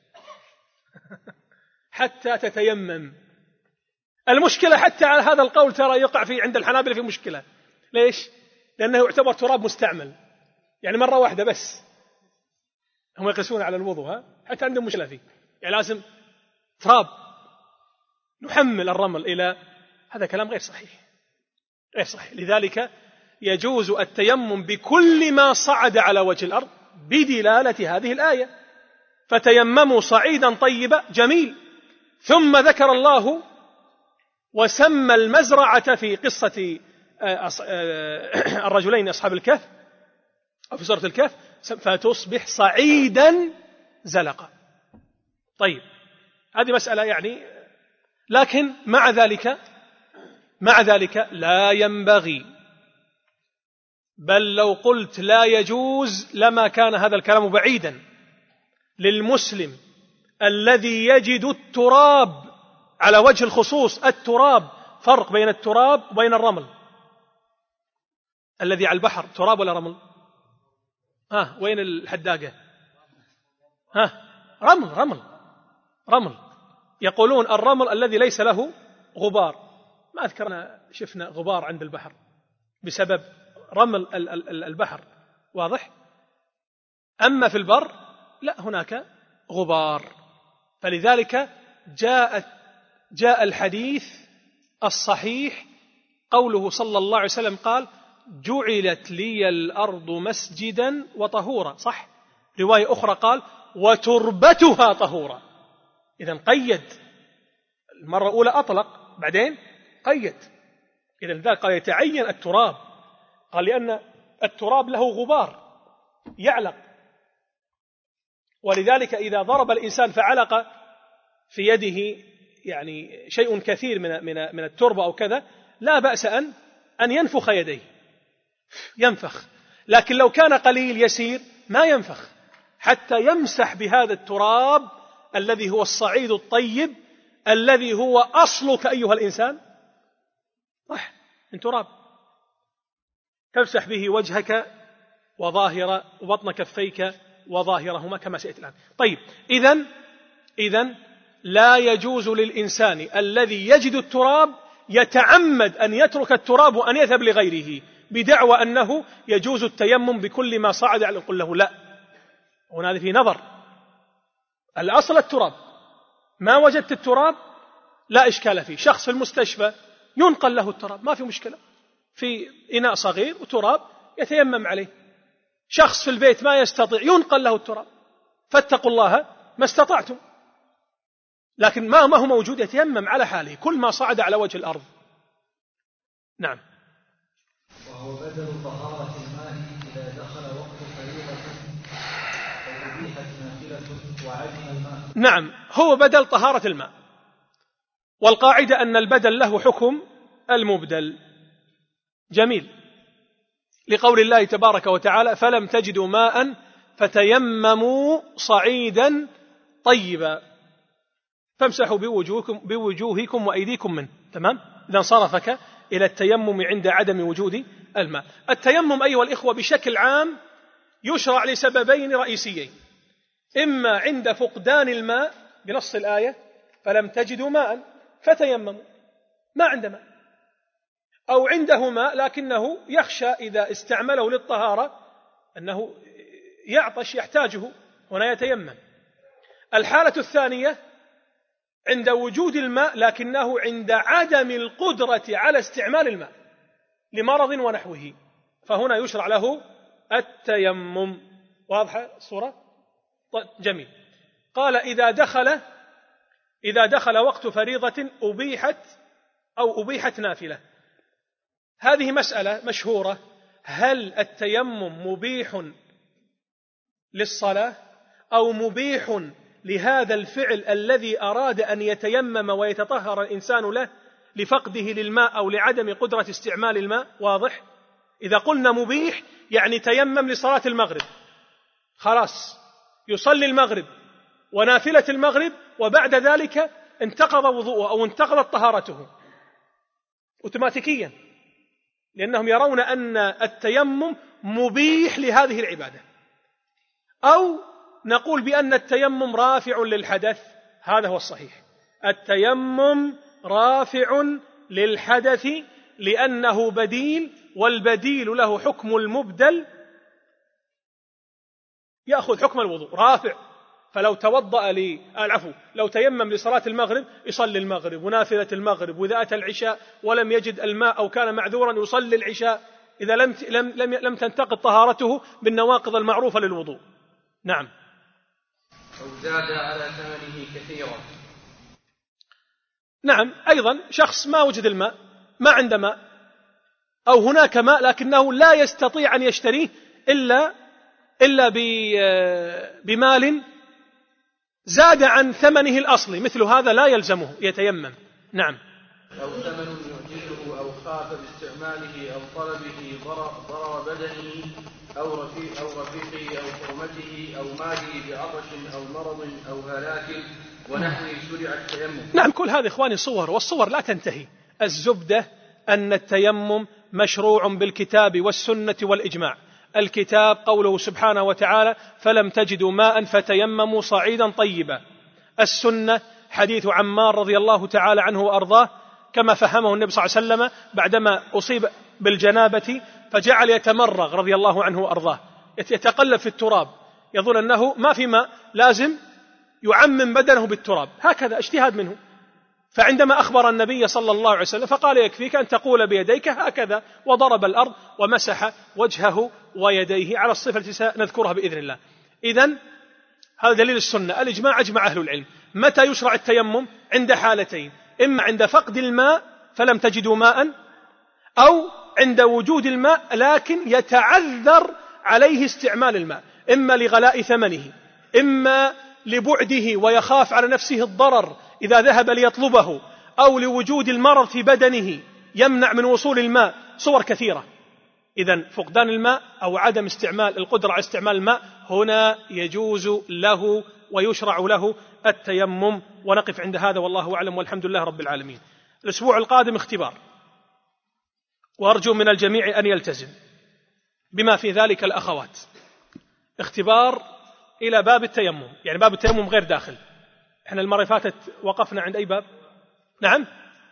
حتى تتيمم. المشكلة حتى على هذا القول ترى يقع في عند الحنابلة في مشكلة. ليش؟ لأنه يعتبر تراب مستعمل، يعني مرة واحدة بس. هم يقيسون على الوضوء، ها؟ حتى عندهم مشكلة فيه، يعني لازم تراب نحمل الرمل إلى. هذا كلام غير صحيح، غير صحيح. لذلك يجوز التيمم بكل ما صعد على وجه الأرض بدلالة هذه الآية. فتيمموا صعيدا طيبا، جميل. ثم ذكر الله وسمى المزرعة في قصة الرجلين أصحاب الكهف أو في سورة الكهف، فتصبح صعيدا زلقا. طيب هذه مسألة يعني، لكن مع ذلك مع ذلك لا ينبغي، بل لو قلت لا يجوز لما كان هذا الكلام بعيدا، للمسلم الذي يجد التراب على وجه الخصوص. التراب فرق بين التراب وبين الرمل. الذي على البحر تراب ولا رمل؟ ها وين الحداقة؟ ها رمل رمل رمل. يقولون الرمل الذي ليس له غبار. ما أذكرنا شفنا غبار عند البحر بسبب رمل البحر، واضح؟ أما في البر لا، هناك غبار. فلذلك جاء جاء الحديث الصحيح قوله صلى الله عليه وسلم قال: جعلت لي الأرض مسجدا وطهورا، صح؟ رواية أخرى قال: وتربتها طهورا. إذن قيد، المرة الأولى أطلق بعدين قيد. إذن لذلك قال يتعين التراب، قال لأن التراب له غبار يعلق، ولذلك إذا ضرب الإنسان فعلق في يده يعني شيء كثير من من من التربة أو كذا، لا بأس أن أن ينفخ يديه، ينفخ. لكن لو كان قليل يسير ما ينفخ، حتى يمسح بهذا التراب الذي هو الصعيد الطيب الذي هو أصلك أيها الإنسان، صح، من تراب. تمسح به وجهك وظاهر وبطن كفيك وظاهرهما كما سيأتي الآن. طيب إذن إذن لا يجوز للإنسان الذي يجد التراب يتعمد أن يترك التراب وأن يذهب لغيره بدعوى أنه يجوز التيمم بكل ما صعد على. نقول له لا، هنا في نظر. الأصل التراب، ما وجدت التراب لا إشكال فيه. شخص في المستشفى ينقل له التراب، ما في مشكلة، في إناء صغير وتراب يتيمم عليه. شخص في البيت ما يستطيع ينقل له التراب، فاتقوا الله ما استطعتم. لكن ما ما هو موجود يتيمم على حاله كل ما صعد على وجه الأرض. نعم. وهو بدل طهارة الماء إذا دخل وقت فريضة وأبيحت نافلة وعدم الماء. نعم، هو بدل طهارة الماء، والقاعدة أن البدل له حكم المبدل. جميل. لقول الله تبارك وتعالى: فلم تجدوا ماء فتيمموا صعيدا طيبا فامسحوا بوجوهكم, بوجوهكم وأيديكم منه. تمام؟ إذن صرفك إلى التيمم عند عدم وجود الماء. التيمم أيها الإخوة بشكل عام يشرع لسببين رئيسيين: إما عند فقدان الماء بنص الآية فلم تجدوا ماء فتيمموا، ما عند ماء، أو عنده ماء لكنه يخشى إذا استعمله للطهارة أنه يعطش يحتاجه، هنا يتيمم. الحالة الثانية عند وجود الماء لكنه عند عدم القدرة على استعمال الماء لمرض ونحوه، فهنا يشرع له التيمم. واضحة الصورة؟ جميل. قال: إذا دخل إذا دخل وقت فريضة أبيحت أو أبيحت نافلة. هذه مسألة مشهورة: هل التيمم مبيح للصلاة أو مبيح لهذا الفعل الذي أراد أن يتيمم ويتطهر الإنسان له لفقده للماء أو لعدم قدرة استعمال الماء؟ واضح؟ إذا قلنا مبيح يعني تيمم لصلاة المغرب، خلاص يصلي المغرب ونافلة المغرب وبعد ذلك انتقض وضوءه أو انتقضت طهارته أوتوماتيكيا، لأنهم يرون أن التيمم مبيح لهذه العبادة. أو نقول بأن التيمم رافع للحدث، هذا هو الصحيح، التيمم رافع للحدث لأنه بديل، والبديل له حكم المبدل يأخذ حكم الوضوء، رافع. فلو توضأ لي العفو لو تيمم لصلاة المغرب يصلي المغرب ونافلة المغرب، وإذا أتى العشاء ولم يجد الماء أو كان معذورا يصلي العشاء إذا لم لم لم, لم تنتقض طهارته بالنواقض المعروفة للوضوء. نعم. أو زاد على ثمنه كثيرا. نعم، أيضا شخص ما وجد الماء، ما عنده ماء، أو هناك ماء لكنه لا يستطيع أن يشتريه إلا إلا بمال زاد عن ثمنه الأصلي، مثل هذا لا يلزمه يتيمم. نعم. أو ثمن يعجزه أو خاف باستعماله أو طلبه ضرر بدنه أو رفيق أو رفيقه أو حرمته أو ماله بعطش أو مرض أو هلاك ونحوه شرع التيمم. نعم، كل هذه إخواني صور، والصور لا تنتهي. الزبدة أن التيمم مشروع بالكتاب والسنة والإجماع. الكتاب قوله سبحانه وتعالى: فلم تجدوا ماء فتيمموا صعيدا طيبا. السنة حديث عمار رضي الله تعالى عنه وأرضاه كما فهمه النبي صلى الله عليه وسلم بعدما أصيب بالجنابة فجعل يتمرغ رضي الله عنه وأرضاه، يتقلب في التراب، يظن أنه ما في ماء، لازم يعمم بدنه بالتراب، هكذا اجتهاد منه. فعندما أخبر النبي صلى الله عليه وسلم فقال: يكفيك أن تقول بيديك هكذا، وضرب الأرض ومسح وجهه ويديه على الصفة التي سنذكرها بإذن الله. إذن هذا دليل السنة. الإجماع أجمع أهل العلم. متى يشرع التيمم؟ عند حالتين: إما عند فقد الماء فلم تجدوا ماء، أو عند وجود الماء لكن يتعذر عليه استعمال الماء، إما لغلاء ثمنه، إما لبعده ويخاف على نفسه الضرر إذا ذهب ليطلبه، أو لوجود المرض في بدنه يمنع من وصول الماء. صور كثيرة. إذن فقدان الماء أو عدم استعمال القدرة على استعمال الماء، هنا يجوز له ويشرع له التيمم. ونقف عند هذا والله أعلم، والحمد لله رب العالمين. الأسبوع القادم اختبار، وأرجو من الجميع أن يلتزم بما في ذلك الأخوات. اختبار إلى باب التيمم، يعني باب التيمم غير داخل. احنا المرة فاتت وقفنا عند أي باب؟ نعم،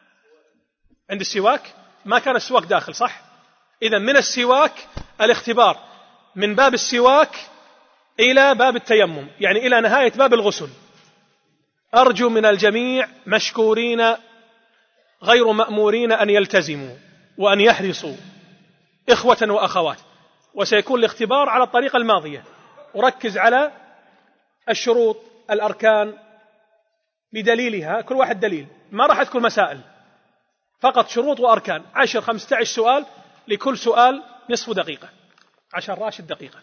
عند السواك. ما كان السواك داخل، صح؟ إذن من السواك الاختبار من باب السواك إلى باب التيمم، يعني إلى نهاية باب الغسل. أرجو من الجميع مشكورين غير مأمورين أن يلتزموا وأن يحرصوا، إخوة وأخوات. وسيكون الاختبار على الطريقة الماضية، وركز على الشروط الأركان بدليلها، كل واحد دليل، ما راح أذكر مسائل، فقط شروط وأركان. عشر خمسة عشر سؤال، لكل سؤال نصف دقيقة، عشر راشد دقيقة.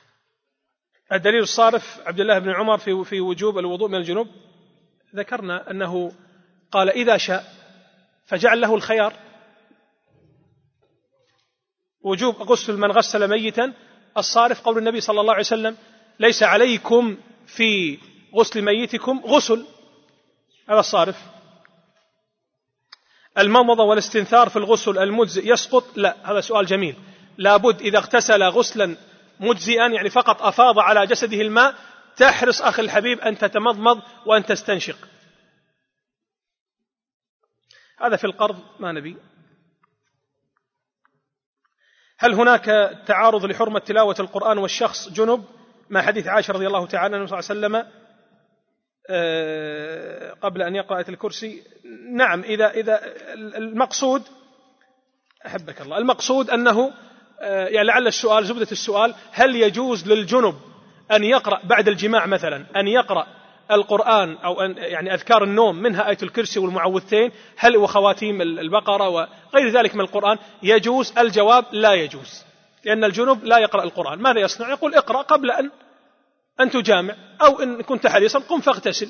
الدليل الصارف عبد الله بن عمر في في وجوب الوضوء من الجنوب، ذكرنا أنه قال إذا شاء، فجعل له الخيار. وجوب غسل من غسل ميتا، الصارف قول النبي صلى الله عليه وسلم: ليس عليكم في غسل ميتكم غسل، هذا الصارف. المضمضة والاستنثار في الغسل المجزئ يسقط؟ لا، هذا سؤال جميل. لابد إذا اغتسل غسلا مجزئا، يعني فقط أفاض على جسده الماء، تحرص أخي الحبيب أن تتمضمض وأن تستنشق. هذا في القرض ما نبي. هل هناك تعارض لحرمة تلاوة القرآن والشخص جنب مع حديث عائشة رضي الله تعالى عنها صلى الله عليه وسلم قبل أن يقرأ آية الكرسي؟ نعم، إذا إذا المقصود أحبك الله، المقصود أنه يعني لعل السؤال زبدة السؤال: هل يجوز للجنب أن يقرأ بعد الجماع مثلا أن يقرأ القرآن أو يعني أذكار النوم منها آية الكرسي والمعوذتين هل وخواتيم البقرة وغير ذلك من القرآن يجوز؟ الجواب لا يجوز، لأن الجنب لا يقرأ القرآن. ماذا يصنع؟ يقول اقرأ قبل أن أن تجامع، أو إن كنت حريصا قم فاغتسل.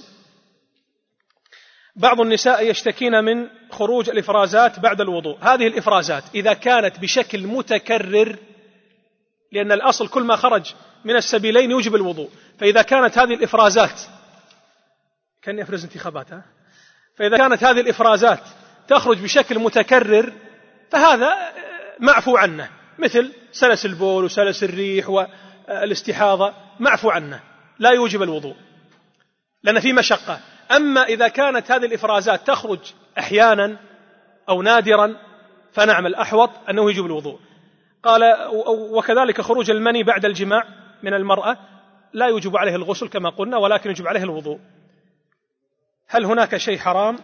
بعض النساء يشتكين من خروج الإفرازات بعد الوضوء. هذه الإفرازات إذا كانت بشكل متكرر، لأن الأصل كل ما خرج من السبيلين يوجب الوضوء، فإذا كانت هذه الإفرازات كان يفرز انتخابات ها؟ فإذا كانت هذه الإفرازات تخرج بشكل متكرر فهذا معفو عنه، مثل سلس البول وسلس الريح والاستحاضة، معفو عنه لا يوجب الوضوء لأن في مشقة. أما إذا كانت هذه الإفرازات تخرج أحيانا أو نادرا فنعم الأحوط أنه يجب الوضوء. قال وكذلك خروج المني بعد الجماع من المرأة لا يجب عليه الغسل كما قلنا، ولكن يجب عليه الوضوء. هل هناك شيء حرام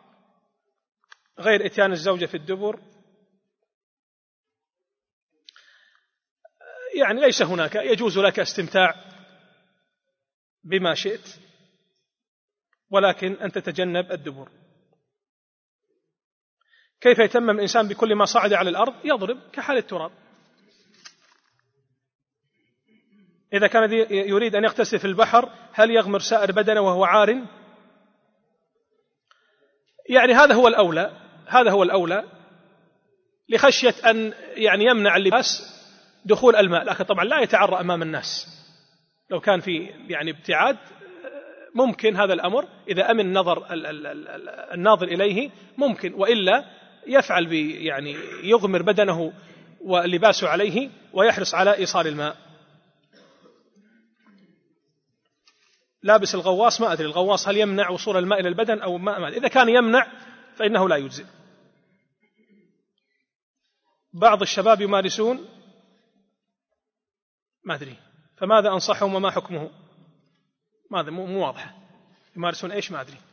غير إتيان الزوجة في الدبر؟ يعني ليس هناك، يجوز لك استمتاع بما شئت، ولكن أن تتجنب الدبر. كيف يتمم الإنسان بكل ما صعد على الأرض؟ يضرب كحال التراب. إذا كان يريد أن يغتسل في البحر هل يغمر سائر بدنه وهو عار؟ يعني هذا هو الأولى، هذا هو الأولى لخشية أن يعني يمنع اللباس دخول الماء، لكن طبعا لا يتعرى أمام الناس. لو كان في يعني ابتعاد ممكن هذا الأمر إذا أمن نظر الناظر إليه ممكن، وإلا يفعل يعني يغمر بدنه واللباس عليه ويحرص على إيصال الماء. لابس الغواص ما أدري الغواص هل يمنع وصول الماء إلى البدن أو ما أدري. إذا كان يمنع فإنه لا يجزئ. بعض الشباب يمارسون ما أدري، فماذا أنصحهم وما حكمه؟ ماذا مو واضحة، يمارسون إيش ما أدري.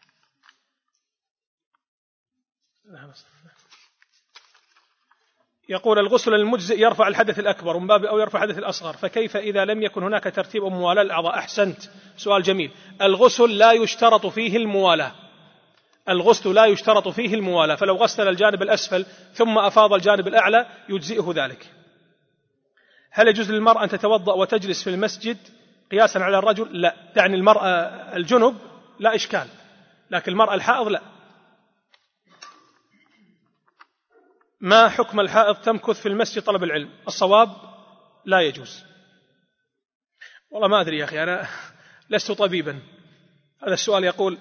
يقول الغسل المجزئ يرفع الحدث الأكبر من باب أو يرفع الحدث الأصغر، فكيف إذا لم يكن هناك ترتيب موالاه الأعضاء؟ أحسنت، سؤال جميل. الغسل لا يشترط فيه الموالاة، الغسل لا يشترط فيه الموالاة، فلو غسل الجانب الأسفل ثم أفاض الجانب الأعلى يجزئه ذلك. هل يجوز للمرأة أن تتوضأ وتجلس في المسجد قياسا على الرجل؟ لا، يعني المرأة الجنب لا إشكال، لكن المرأة الحائض لا. ما حكم الحائض تمكث في المسجد طلب العلم؟ الصواب لا يجوز. والله ما أدري يا أخي، أنا لست طبيبا. هذا السؤال يقول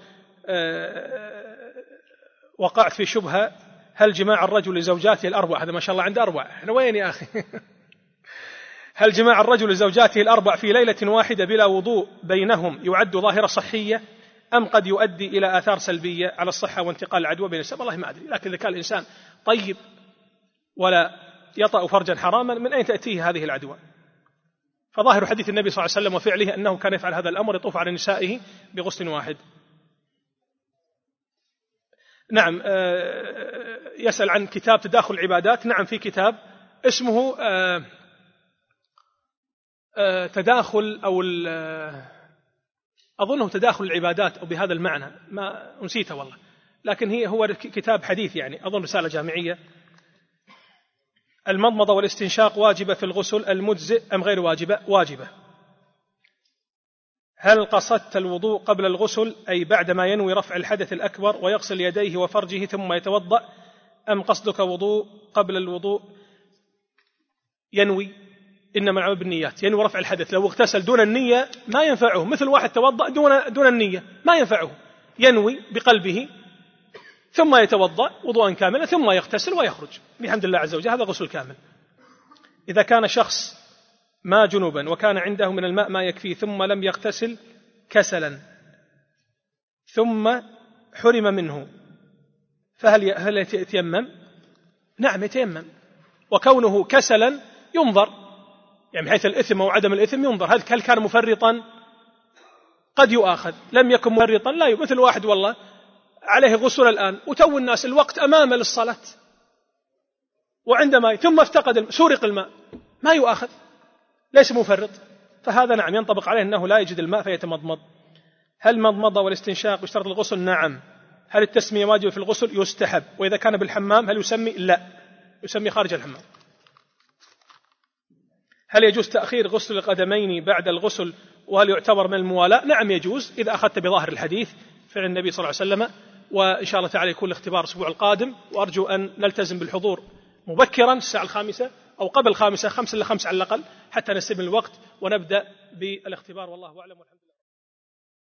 وقعت في شبهة، هل جماع الرجل لزوجاته الأربع، هذا ما شاء الله عنده أربع، أنا وين يا أخي؟ هل جماع الرجل لزوجاته الأربع في ليلة واحدة بلا وضوء بينهم يعد ظاهرة صحية أم قد يؤدي إلى آثار سلبية على الصحة وانتقال العدوى بين النساء؟ والله ما أدري، لكن إذا كان الإنسان طيب ولا يطأ فرجا حراما من أين تأتيه هذه العدوى؟ فظاهر حديث النبي صلى الله عليه وسلم وفعله أنه كان يفعل هذا الأمر، يطوف على نسائه بغسل واحد. نعم. يسأل عن كتاب تداخل العبادات. نعم، في كتاب اسمه تداخل أو أظنه تداخل العبادات أو بهذا المعنى، ما نسيته والله، لكن هي هو كتاب حديث يعني، أظن رسالة جامعية. المضمضة والاستنشاق واجبة في الغسل المجزئ أم غير واجبة؟ واجبة. هل قصدت الوضوء قبل الغسل أي بعدما ينوي رفع الحدث الأكبر ويغسل يديه وفرجه ثم يتوضأ، أم قصدك وضوء قبل الوضوء ينوي؟ إنما العمل بالنيات، ينوي رفع الحدث. لو اغتسل دون النية ما ينفعه، مثل واحد توضأ دون دون النية ما ينفعه، ينوي بقلبه ثم يتوضأ وضوءا كاملا ثم يغتسل ويخرج بحمد الله عز وجل، هذا غسل كامل. إذا كان شخص ما جنوبا وكان عنده من الماء ما يكفيه ثم لم يغتسل كسلا ثم حرم منه، فهل هل يتيمم؟ نعم يتيمم، وكونه كسلا ينظر، يعني حيث الإثم أو عدم الإثم ينظر، هل هل كان مفرطا قد يؤاخذ، لم يكن مفرطا لا يؤاخذ. مثل واحد والله عليه غسل الآن وتو الناس الوقت أمامه للصلاة وعندما ثم افتقد سورق الماء ما يؤاخذ، ليس مفرط، فهذا نعم ينطبق عليه أنه لا يجد الماء فيتمضمض. هل مضمضة والاستنشاق يشترط الغسل؟ نعم. هل التسمية واجبة في الغسل؟ يستحب. وإذا كان بالحمام هل يسمي؟ لا، يسمي خارج الحمام. هل يجوز تأخير غسل القدمين بعد الغسل وهل يعتبر من الموالاة؟ نعم يجوز إذا أخذت بظاهر الحديث فعل النبي صلى الله عليه وسلم. وإن شاء الله تعالى يكون الاختبار الأسبوع القادم، وأرجو أن نلتزم بالحضور مبكرا الساعة الخامسة أو قبل الخامسة، خمسة إلى خمس على الأقل، حتى نستلم الوقت ونبدأ بالاختبار. والله أعلم.